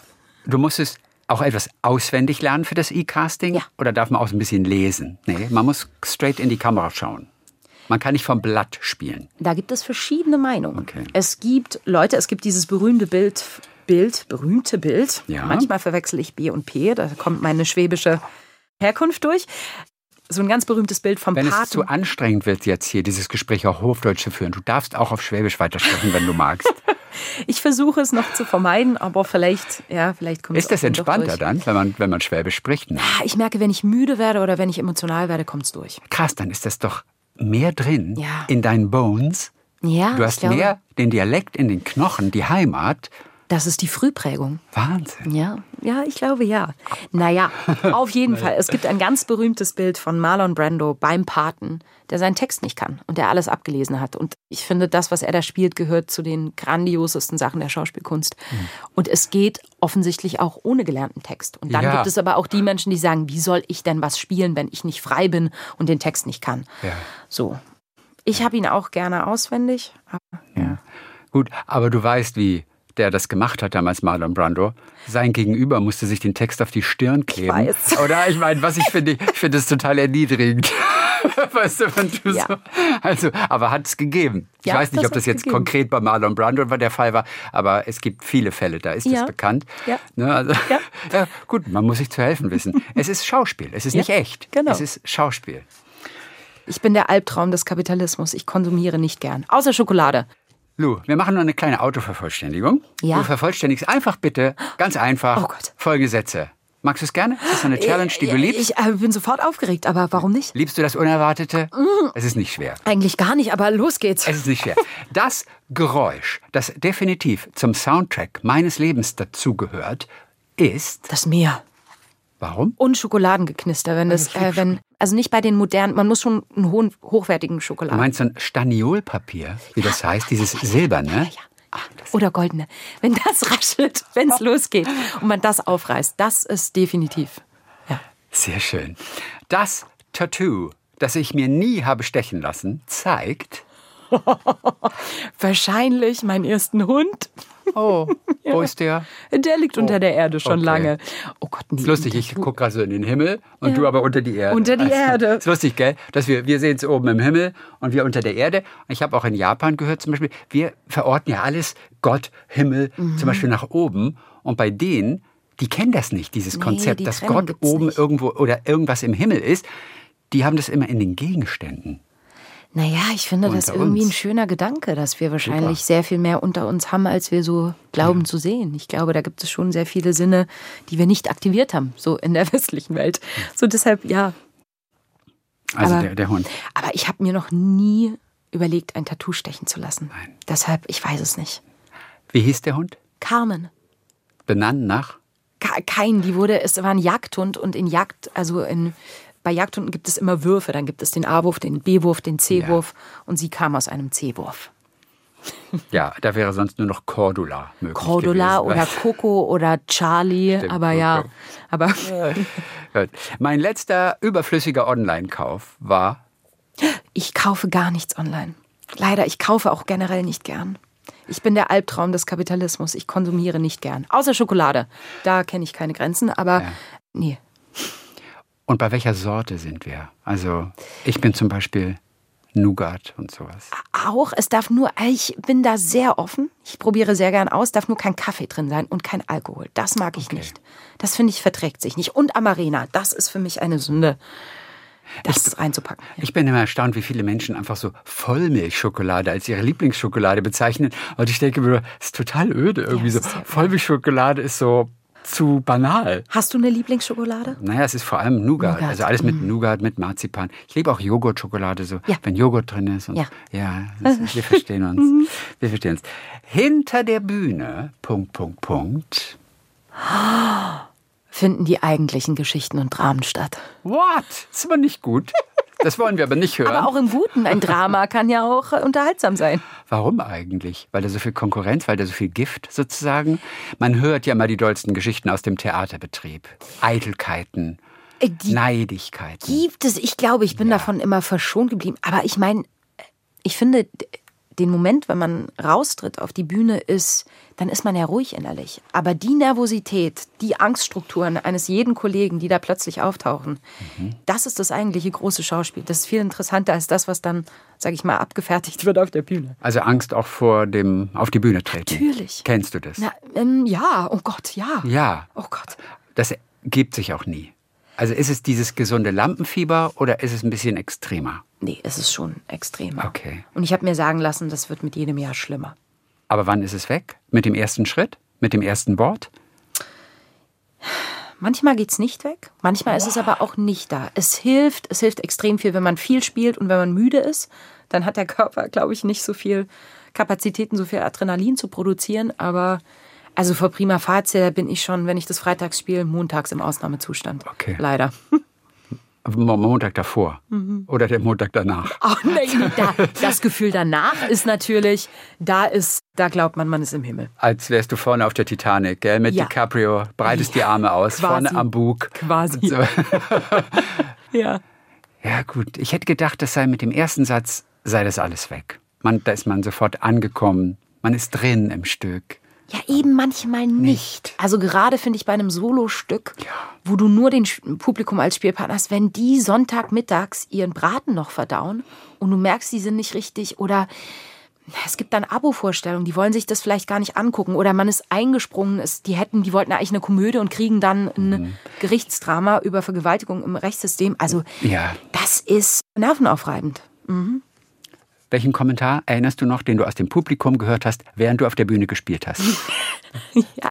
Du musstest auch etwas auswendig lernen für das E-Casting? Ja. Oder darf man auch so ein bisschen lesen? Nee, man muss straight in die Kamera schauen. Man kann nicht vom Blatt spielen. Da gibt es verschiedene Meinungen. Okay. Es gibt Leute, es gibt dieses berühmte Bild, Bild, berühmte Bild. Ja. Manchmal verwechsel ich B und P, da kommt meine schwäbische Herkunft durch. So ein ganz berühmtes Bild vom Wenn Paten. es zu anstrengend wird, jetzt hier dieses Gespräch auf Hochdeutsch zu führen, du darfst auch auf Schwäbisch weitersprechen, wenn du magst. Ich versuche es noch zu vermeiden, aber vielleicht, ja, vielleicht kommt es Ist das auch dann doch entspannter durch. dann, wenn man, wenn man Schwäbisch spricht? Ne? Ah, Ich merke, wenn ich müde werde oder wenn ich emotional werde, kommt es durch. Krass, dann ist das doch mehr drin Ja. in deinen Bones. Ja, Du ich hast glaube, mehr den Dialekt in den Knochen, die Heimat. das ist die Frühprägung. Wahnsinn. Ja, ja, ich glaube ja. Naja, auf jeden Fall. Es gibt ein ganz berühmtes Bild von Marlon Brando beim Paten, der seinen Text nicht kann und der alles abgelesen hat. Und ich finde, das, was er da spielt, gehört zu den grandiosesten Sachen der Schauspielkunst. Mhm. Und es geht offensichtlich auch ohne gelernten Text. Und dann Ja. gibt es aber auch die Menschen, die sagen, wie soll ich denn was spielen, wenn ich nicht frei bin und den Text nicht kann? Ja. So. Ich habe ihn auch gerne auswendig. Ja. Gut, aber du weißt, wie der das gemacht hat damals, Marlon Brando. Sein Gegenüber musste sich den Text auf die Stirn kleben. weiß. Oder ich meine, was ich finde, ich finde es total erniedrigend. Weißt du, wenn du Ja. so. Also, aber hat es gegeben. Ich Ja, weiß nicht, das ob das hat's jetzt gegeben. konkret bei Marlon Brando der Fall war, aber es gibt viele Fälle, da ist Ja. das bekannt. Ja. Ne, also, Ja. ja, gut, man muss sich zu helfen wissen. Es ist Schauspiel, es ist Ja, nicht echt. genau. Es ist Schauspiel. Ich bin der Albtraum des Kapitalismus. Ich konsumiere nicht gern. Außer Schokolade. Lu, wir machen noch eine kleine Autovervollständigung. Ja. Du vervollständigst einfach bitte, ganz einfach, Oh Gott. folgende Sätze. Magst du es gerne? Ist das so eine Challenge, die du liebst? Ich äh, bin sofort aufgeregt, aber warum nicht? Liebst du das Unerwartete? Mhm. Es ist nicht schwer. Eigentlich gar nicht, aber los geht's. Es ist nicht schwer. Das Geräusch, das definitiv zum Soundtrack meines Lebens dazugehört, ist... Das Meer. Warum? Und Schokoladengeknister, wenn das, äh, wenn, also nicht bei den modernen, man muss schon einen hohen, hochwertigen Du Schokoladen. meinst so ein Staniolpapier, wie das heißt, dieses Silberne? Oder goldene. Wenn das raschelt, wenn es losgeht und man das aufreißt, das ist definitiv. Ja. Sehr schön. Das Tattoo, das ich mir nie habe stechen lassen, zeigt... Wahrscheinlich meinen ersten Hund. Oh, wo ist der? Der liegt unter der Erde schon okay. lange. Oh Gott, nee. Ist lustig, ich gucke gerade so in den Himmel und Ja. du aber unter die Erde. Unter die Erde. Ist lustig, gell? Dass wir, wir sehen es oben im Himmel und wir unter der Erde. Ich habe auch in Japan gehört zum Beispiel, wir verorten ja alles, Gott, Himmel, Mhm. zum Beispiel nach oben. Und bei denen, die kennen das nicht, dieses Nee, Konzept, die dass Trennung Gott gibt's oben nicht. irgendwo oder irgendwas im Himmel ist. Die haben das immer in den Gegenständen. Naja, ich finde das Unter irgendwie uns. ein schöner Gedanke, dass wir wahrscheinlich Super. sehr viel mehr unter uns haben, als wir so glauben zu sehen. Ich glaube, da gibt es schon sehr viele Sinne, die wir nicht aktiviert haben, so in der westlichen Welt. So deshalb, ja. Also Aber- der, der Hund. Aber ich habe mir noch nie überlegt, ein Tattoo stechen zu lassen. Nein. Deshalb, ich weiß es nicht. Wie hieß der Hund? Carmen. Benannt nach? Ke- Kein, die wurde, es war ein Jagdhund und in Jagd, also in, bei Jagdhunden gibt es immer Würfe. Dann gibt es den A-Wurf, den B-Wurf, den C-Wurf und sie kam aus einem C-Wurf. Ja, da wäre sonst nur noch Cordula möglich Cordula gewesen. oder Coco oder Charlie, Stimmt, aber ja, Coco. aber Gut. Mein letzter überflüssiger Online-Kauf war... ich kaufe gar nichts online. Leider, ich kaufe auch generell nicht gern. Ich bin der Albtraum des Kapitalismus. Ich konsumiere nicht gern. Außer Schokolade. Da kenne ich keine Grenzen, aber Ja. nee. Und bei welcher Sorte sind wir? Also ich bin zum Beispiel Nougat und sowas. Auch, es darf nur, ich bin da sehr offen. Ich probiere sehr gern aus, darf nur kein Kaffee drin sein und kein Alkohol. Das mag ich Okay. nicht. Das finde ich verträgt sich nicht. Und Amarena, das ist für mich eine Sünde. das ich, reinzupacken. Ja. Ich bin immer erstaunt, wie viele Menschen einfach so Vollmilchschokolade als ihre Lieblingsschokolade bezeichnen. Und ich denke mir, das ist total öde irgendwie Ja, so. ist ja Vollmilchschokolade ist so zu banal. Hast du eine Lieblingsschokolade? Naja, es ist vor allem Nougat. Nougat. Also alles mit Mm. Nougat, mit Marzipan. Ich liebe auch Joghurtschokolade, so, Ja. wenn Joghurt drin ist. Und, Ja. ja das, wir verstehen uns. Wir verstehen uns. Hinter der Bühne, Punkt, Punkt, Punkt. Finden die eigentlichen Geschichten und Dramen statt. What? Das ist aber nicht gut. Das wollen wir aber nicht hören. Aber auch im Guten. Ein Drama kann ja auch äh, unterhaltsam sein. Warum eigentlich? Weil da so viel Konkurrenz, weil da so viel Gift sozusagen? Man hört ja mal die dollsten Geschichten aus dem Theaterbetrieb. Eitelkeiten, Äh, Die Neidigkeiten. gibt es. Ich glaube, ich bin davon immer verschont geblieben. Aber ich meine, ich finde, d- den Moment, wenn man raustritt auf die Bühne, ist, dann ist man ja ruhig innerlich. Aber die Nervosität, die Angststrukturen eines jeden Kollegen, die da plötzlich auftauchen, das ist das eigentliche große Schauspiel. Das ist viel interessanter als das, was dann, sage ich mal, abgefertigt wird auf der Bühne. Also Angst auch vor dem auf die Bühne treten. Natürlich. Kennst du das? Na, ähm, ja, oh Gott, ja. Ja. Oh Gott. Das gibt sich auch nie. Also ist es dieses gesunde Lampenfieber oder ist es ein bisschen extremer? Nee, es ist schon extremer. Okay. Und ich habe mir sagen lassen, das wird mit jedem Jahr schlimmer. Aber wann ist es weg? Mit dem ersten Schritt? Mit dem ersten Wort? Manchmal geht's nicht weg, manchmal ist es aber auch nicht da. Es hilft, es hilft extrem viel, wenn man viel spielt und wenn man müde ist. Dann hat der Körper, glaube ich, nicht so viel Kapazitäten, so viel Adrenalin zu produzieren. Aber also vor prima facie, da bin ich schon, wenn ich das freitags spiele, montags im Ausnahmezustand. Okay. Leider. Am Montag davor oder der Montag danach? Oh, nee, nee, da, das Gefühl danach ist natürlich, da ist, da glaubt man, man ist im Himmel. Als wärst du vorne auf der Titanic, gell? Mit Ja. DiCaprio, breitest die Arme aus, Quasi. vorne am Bug. Quasi. So. Ja. Ja gut, ich hätte gedacht, das sei mit dem ersten Satz, sei das alles weg. Man, da ist man sofort angekommen, man ist drin im Stück. Ja, eben manchmal nicht. Also gerade finde ich bei einem Solostück, wo du nur den Sch- Publikum als Spielpartner hast, wenn die Sonntagmittags ihren Braten noch verdauen und du merkst, die sind nicht richtig oder es gibt dann Abo-Vorstellungen, die wollen sich das vielleicht gar nicht angucken oder man ist eingesprungen, ist, die hätten, die wollten eigentlich eine Komödie und kriegen dann ein Mhm. Gerichtsdrama über Vergewaltigung im Rechtssystem. Also Ja. das ist nervenaufreibend. Welchen Kommentar erinnerst du noch, den du aus dem Publikum gehört hast, während du auf der Bühne gespielt hast? Ja.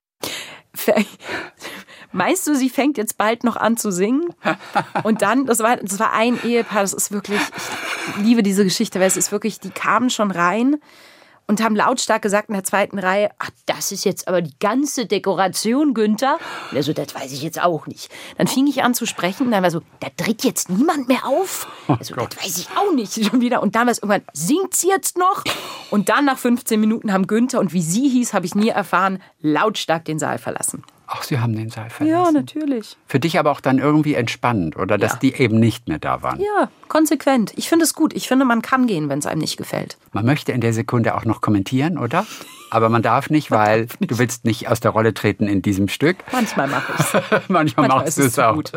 Meinst du, sie fängt jetzt bald noch an zu singen? Und dann, das war, das war ein Ehepaar, das ist wirklich, ich liebe diese Geschichte, weil es ist wirklich, die kamen schon rein und haben lautstark gesagt in der zweiten Reihe, ach, das ist jetzt aber die ganze Dekoration, Günther. Und er so, das weiß ich jetzt auch nicht. Dann fing ich an zu sprechen und dann war so, da tritt jetzt niemand mehr auf. Also, das weiß ich auch nicht. Schon wieder. Und dann war es irgendwann, singt sie jetzt noch? Und dann nach fünfzehn Minuten haben Günther und wie sie hieß, habe ich nie erfahren, lautstark den Saal verlassen. Ach, sie haben den Saal verlassen. Ja, natürlich. Für dich aber auch dann irgendwie entspannend, oder? Dass Ja. die eben nicht mehr da waren. Ja, konsequent. Ich finde es gut. Ich finde, man kann gehen, wenn es einem nicht gefällt. Man möchte in der Sekunde auch noch kommentieren, oder? Aber man darf nicht, weil du willst nicht aus der Rolle treten in diesem Stück. Manchmal mache ich es. Manchmal, Manchmal machst ist du es es zu auch. gut.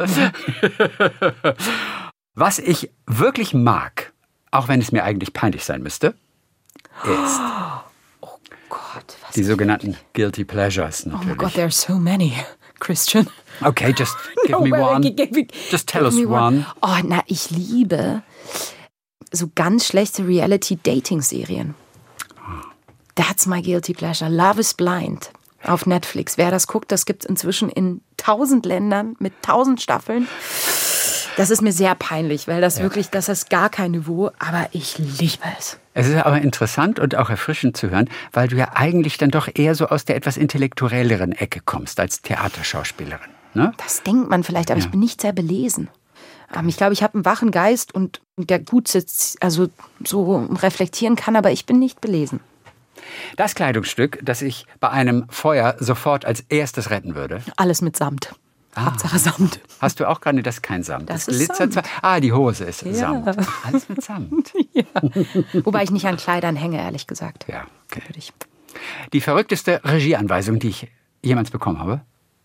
Was ich wirklich mag, auch wenn es mir eigentlich peinlich sein müsste, ist Gott, was die sogenannten Guilty Pleasures Oh mein natürlich. Gott, there are so many, Christian. Okay, just give me No, one. give me- Just tell give us me one. Oh, na, ich liebe so ganz schlechte Reality-Dating-Serien. That's my guilty pleasure. Love is Blind auf Netflix. Wer das guckt, das gibt es inzwischen in tausend Ländern mit tausend Staffeln. Das ist mir sehr peinlich, weil das wirklich, das ist gar kein Niveau, aber ich liebe es. Es ist aber interessant und auch erfrischend zu hören, weil du ja eigentlich dann doch eher so aus der etwas intellektuelleren Ecke kommst als Theaterschauspielerin. Ne? Das denkt man vielleicht, aber Ja. ich bin nicht sehr belesen. Ähm, ich glaube, ich habe einen wachen Geist und der gut sitzt, also so reflektieren kann, aber ich bin nicht belesen. Das Kleidungsstück, das ich bei einem Feuer sofort als erstes retten würde. Alles mit Samt. Hauptsache Samt. Hast du auch gerade, das ist kein Samt. Das Das ist glitzert Samt. zwar. Ah, die Hose ist Samt. Alles mit Samt. Wobei ich nicht an Kleidern hänge, ehrlich gesagt. Ja, okay. Würde ich. Die verrückteste Regieanweisung, die ich jemals bekommen habe,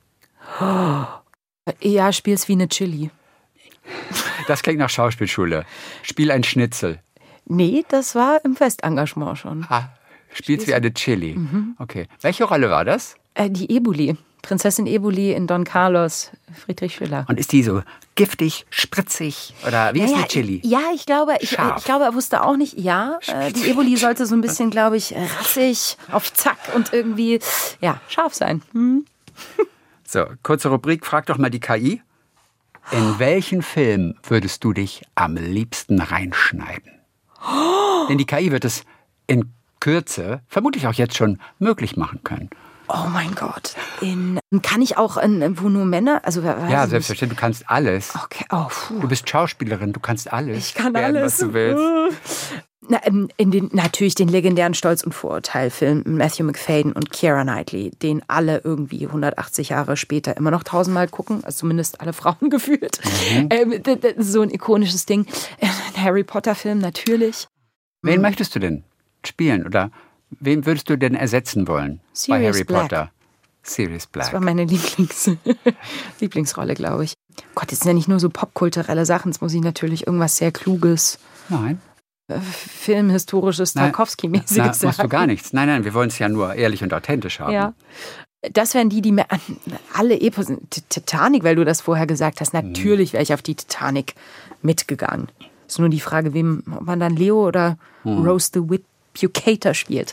Ja, spiel's wie eine Chili. das klingt nach Schauspielschule. Spiel ein Schnitzel. Nee, das war im Festengagement schon. Ah, spielst wie eine Chili. Okay. Welche Rolle war das? Äh, die Eboli. Prinzessin Eboli in Don Carlos, Friedrich Schiller. Und ist die so giftig, spritzig oder wie ist ja, die Chili? Ja, ich glaube, ich, Scharf. ich glaube, er wusste auch nicht, ja, äh, die Eboli sollte so ein bisschen, glaube ich, rassig, auf Zack und irgendwie, ja, scharf sein. Hm? So, kurze Rubrik, frag doch mal die K I. In welchen Film würdest du dich am liebsten reinschneiden? Denn die K I wird es in Kürze, vermutlich auch jetzt schon, möglich machen können. Oh mein Gott. In, kann ich auch, in, wo nur Männer? Also, ja, selbstverständlich, du kannst alles. Okay, oh, puh. Du bist Schauspielerin, du kannst alles. Ich kann werden, alles. Was du willst. Na, in den, natürlich den legendären Stolz- und Vorurteil-Film Matthew McFadden und Keira Knightley, den alle irgendwie hundertachtzig Jahre später immer noch tausendmal gucken, also zumindest alle Frauen gefühlt. Mhm. Ähm, so ein ikonisches Ding. Ein Harry Potter-Film natürlich. Wen mhm. möchtest du denn spielen oder wen würdest du denn ersetzen wollen Sirius bei Harry Black. Potter? Sirius Black. Das war meine Lieblings Lieblingsrolle, glaube ich. Gott, das sind ja nicht nur so popkulturelle Sachen, es muss ich natürlich irgendwas sehr Kluges, nein. äh, filmhistorisches, Tarkovsky-mäßiges sagen. Machst du gar nichts. Nein, nein, wir wollen es ja nur ehrlich und authentisch haben. Ja. Das wären die, die mir an alle Epos, Titanic, weil du das vorher gesagt hast, natürlich wäre ich auf die Titanic mitgegangen. Ist nur die Frage, wem, ob man dann Leo oder hm. Rose the Whippucator spielt.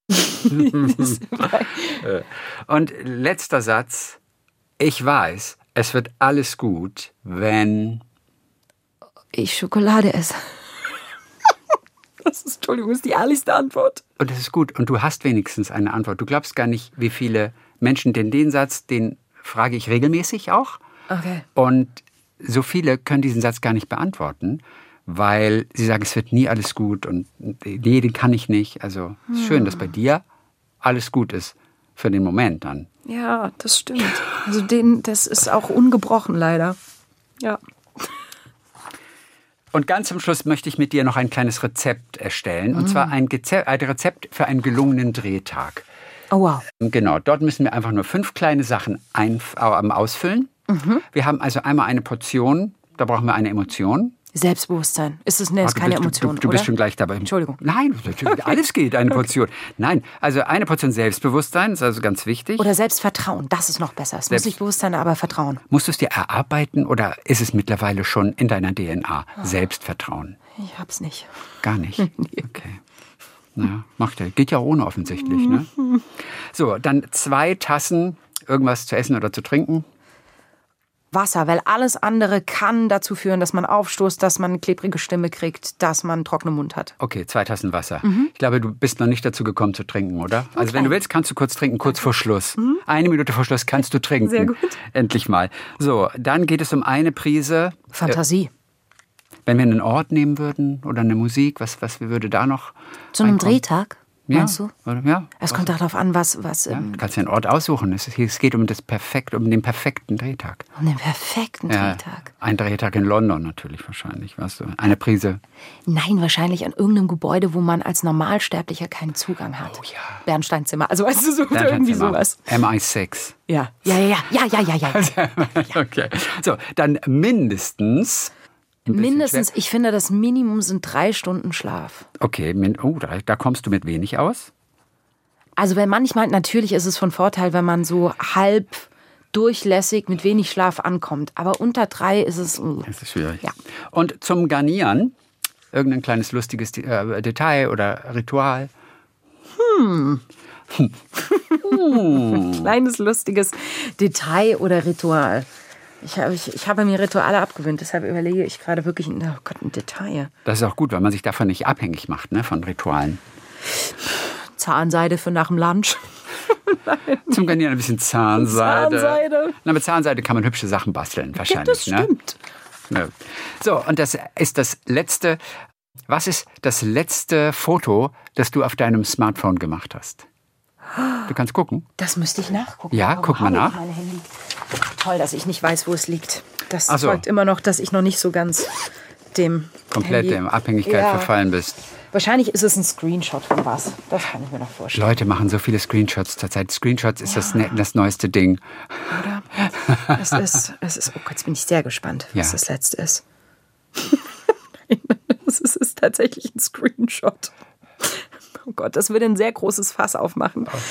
Und letzter Satz. Ich weiß, es wird alles gut, wenn ich Schokolade esse. Das ist, Entschuldigung, ist die ehrlichste Antwort. Und das ist gut. Und du hast wenigstens eine Antwort. Du glaubst gar nicht, wie viele Menschen, denn den Satz, den frage ich regelmäßig auch. Okay. Und so viele können diesen Satz gar nicht beantworten, weil sie sagen, es wird nie alles gut und nee, den kann ich nicht. Also es ist schön, dass bei dir alles gut ist für den Moment dann. Ja, das stimmt. Also den, das ist auch ungebrochen leider. Ja. Und ganz zum Schluss möchte ich mit dir noch ein kleines Rezept erstellen. Und mm. zwar ein, Geze- ein Rezept für einen gelungenen Drehtag. Oh wow. Genau, dort müssen wir einfach nur fünf kleine Sachen ein- ausfüllen. Mhm. Wir haben also einmal eine Portion, da brauchen wir eine Emotion. Selbstbewusstsein. Ist es ne, ist oh, keine bist, Emotion, du, du, du bist schon gleich dabei. Entschuldigung. Nein, alles geht, eine Portion. Nein, also eine Portion Selbstbewusstsein ist also ganz wichtig. Oder Selbstvertrauen, das ist noch besser. Es Selbst- muss nicht bewusst sein, aber Vertrauen. Musst du es dir erarbeiten oder ist es mittlerweile schon in deiner D N A? Oh. Selbstvertrauen. Ich hab's nicht. Gar nicht? Nee. Okay. Na, macht ja. Geht ja ohne offensichtlich, ne? So, dann zwei Tassen irgendwas zu essen oder zu trinken. Wasser, weil alles andere kann dazu führen, dass man aufstoßt, dass man eine klebrige Stimme kriegt, dass man einen trockenen Mund hat. Okay, zwei Tassen Wasser. Mhm. Ich glaube, du bist noch nicht dazu gekommen zu trinken, oder? Okay. Also wenn du willst, kannst du kurz trinken, kurz vor Schluss. Mhm. Eine Minute vor Schluss kannst du trinken. Sehr gut. Endlich mal. So, dann geht es um eine Prise Fantasie. Äh, wenn wir einen Ort nehmen würden oder eine Musik, was, was würde da noch zu einem reinkommen? Drehtag? Ja, meinst du? Ja. Es kommt darauf an, was... was ja, du kannst dir einen Ort aussuchen. Es, ist, es geht um, das Perfekt, um den perfekten Drehtag. Um den perfekten ja, Drehtag? Ein Drehtag in London natürlich wahrscheinlich, weißt du. Eine Prise. Nein, wahrscheinlich an irgendeinem Gebäude, wo man als Normalsterblicher keinen Zugang hat. Oh ja. Bernsteinzimmer, also weißt du, so irgendwie sowas. M I sechs. Ja, ja, ja, ja, ja, ja, ja. ja. Okay, so, dann mindestens... Mindestens, ich finde, das Minimum sind drei Stunden Schlaf. Okay, oh, da, da kommst du mit wenig aus? Also wenn manchmal, natürlich ist es von Vorteil, wenn man so halb durchlässig mit wenig Schlaf ankommt. Aber unter drei ist es... Uh, das ist schwierig. Ja. Und zum Garnieren, irgendein kleines lustiges äh, Detail oder Ritual? Hm. hm. Kleines lustiges Detail oder Ritual. Ich habe, ich, ich habe mir Rituale abgewöhnt, deshalb überlege ich gerade wirklich, oh Gott, ein Detail. Das ist auch gut, weil man sich davon nicht abhängig macht, ne, von Ritualen. Zahnseide für nach dem Lunch. Zum Garnieren ein bisschen Zahnseide. Zahnseide. Na, mit Zahnseide kann man hübsche Sachen basteln, wahrscheinlich. Ja, das stimmt. Ne? So, und das ist das letzte. Was ist das letzte Foto, das du auf deinem Smartphone gemacht hast? Du kannst gucken. Das müsste ich nachgucken. Ja, oh, guck mal nach. Toll, dass ich nicht weiß, wo es liegt. Das Ach so. Zeugt immer noch, dass ich noch nicht so ganz dem komplett Handy in Abhängigkeit ja. verfallen bist. Wahrscheinlich ist es ein Screenshot von was. Das kann ich mir noch vorstellen. Leute machen so viele Screenshots zurzeit. Screenshots ist ja. das, ne- das neueste Ding. Oder? es ist, es ist, oh Gott, jetzt bin ich sehr gespannt, was ja. das letzte ist. Nein, es ist, ist tatsächlich ein Screenshot. Oh Gott, das würde ein sehr großes Fass aufmachen.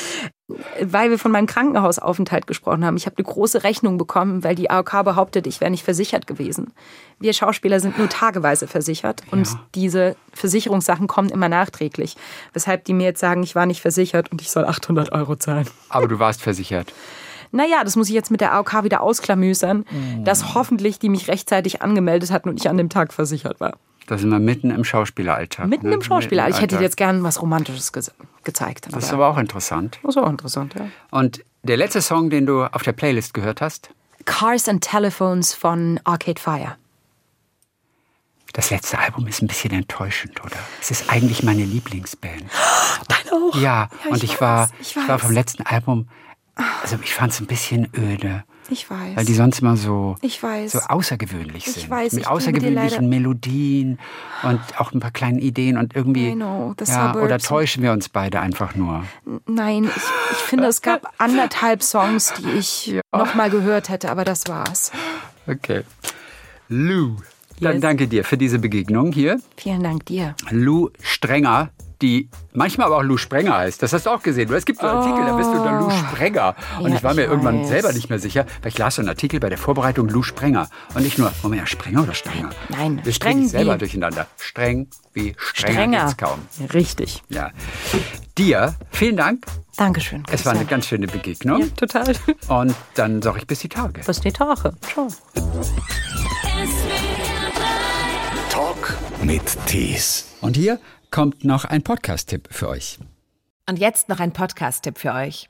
Weil wir von meinem Krankenhausaufenthalt gesprochen haben. Ich habe eine große Rechnung bekommen, weil die A O K behauptet, ich wäre nicht versichert gewesen. Wir Schauspieler sind nur tageweise versichert und ja. diese Versicherungssachen kommen immer nachträglich. Weshalb die mir jetzt sagen, ich war nicht versichert und ich soll achthundert Euro zahlen. Aber du warst versichert. Naja, das muss ich jetzt mit der A O K wieder ausklamüsern, mhm. dass hoffentlich die mich rechtzeitig angemeldet hatten und ich an dem Tag versichert war. Da sind wir mitten im Schauspieleralltag. Mitten ne? im Schauspieleralltag. Ich hätte dir jetzt gern was Romantisches ge- gezeigt. Das ist aber auch interessant. Das ist auch interessant, ja. Und der letzte Song, den du auf der Playlist gehört hast? Cars and Telephones von Arcade Fire. Das letzte Album ist ein bisschen enttäuschend, oder? Es ist eigentlich meine Lieblingsband. Dein auch? Ja, ja und ich, ich, war, ich, ich war vom letzten Album, also ich fand es ein bisschen öde. Ich weiß. Weil die sonst immer so, ich weiß. so außergewöhnlich sind. Ich weiß, mit ich außergewöhnlichen Melodien und auch ein paar kleinen Ideen und irgendwie. I know, the ja, suburbs. Oder täuschen wir uns beide einfach nur? Nein, ich, ich finde, es gab anderthalb Songs, die ich ja. nochmal gehört hätte, aber das war's. Okay. Lou, dann yes. danke dir für diese Begegnung hier. Vielen Dank dir. Lou Strenger, die manchmal aber auch Lou Sprenger heißt. Das hast du auch gesehen. Es gibt so einen Artikel, da bist du unter Lou Sprenger. Und ja, ich war mir ich irgendwann weiß. selber nicht mehr sicher, weil ich las so einen Artikel bei der Vorbereitung Lou Sprenger. Und ich nur, Moment, ja, Sprenger oder Strenger? Nein, wir streng selber durcheinander. Streng wie Strenger, Strenger. Geht's kaum. Richtig. Ja. Dir, vielen Dank. Dankeschön. Es war eine ganz schöne Begegnung. Ja, total. Und dann sage ich bis die Tage. Bis die Tage. Ciao. Talk mit Tees. Und hier kommt noch ein Podcast-Tipp für euch. Und jetzt noch ein Podcast-Tipp für euch.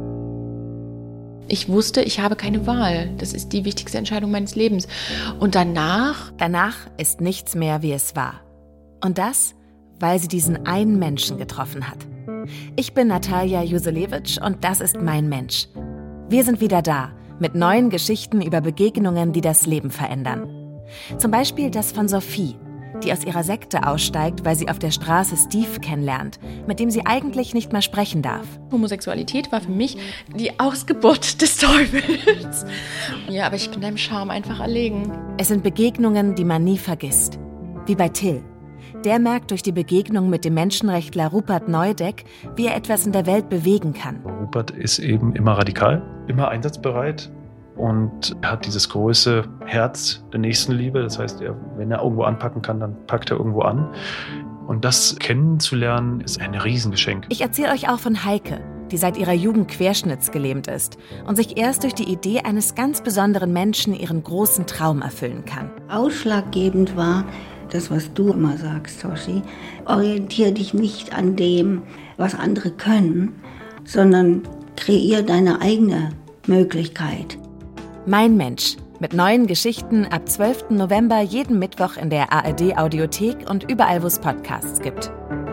Ich wusste, ich habe keine Wahl. Das ist die wichtigste Entscheidung meines Lebens. Und danach? Danach ist nichts mehr, wie es war. Und das, weil sie diesen einen Menschen getroffen hat. Ich bin Natalia Juselewitsch und das ist mein Mensch. Wir sind wieder da, mit neuen Geschichten über Begegnungen, die das Leben verändern. Zum Beispiel das von Sophie, die aus ihrer Sekte aussteigt, weil sie auf der Straße Steve kennenlernt, mit dem sie eigentlich nicht mehr sprechen darf. Homosexualität war für mich die Ausgeburt des Teufels. Ja, aber ich bin deinem Charme einfach erlegen. Es sind Begegnungen, die man nie vergisst. Wie bei Till. Der merkt durch die Begegnung mit dem Menschenrechtler Rupert Neudeck, wie er etwas in der Welt bewegen kann. Rupert ist eben immer radikal, immer einsatzbereit. Und er hat dieses große Herz der Nächstenliebe. Das heißt, er, wenn er irgendwo anpacken kann, dann packt er irgendwo an. Und das kennenzulernen, ist ein Riesengeschenk. Ich erzähle euch auch von Heike, die seit ihrer Jugend querschnittsgelähmt ist und sich erst durch die Idee eines ganz besonderen Menschen ihren großen Traum erfüllen kann. Ausschlaggebend war das, was du immer sagst, Toshi. Orientiere dich nicht an dem, was andere können, sondern kreier deine eigene Möglichkeit. Mein Mensch. Mit neuen Geschichten ab zwölften November jeden Mittwoch in der A R D Audiothek und überall, wo es Podcasts gibt.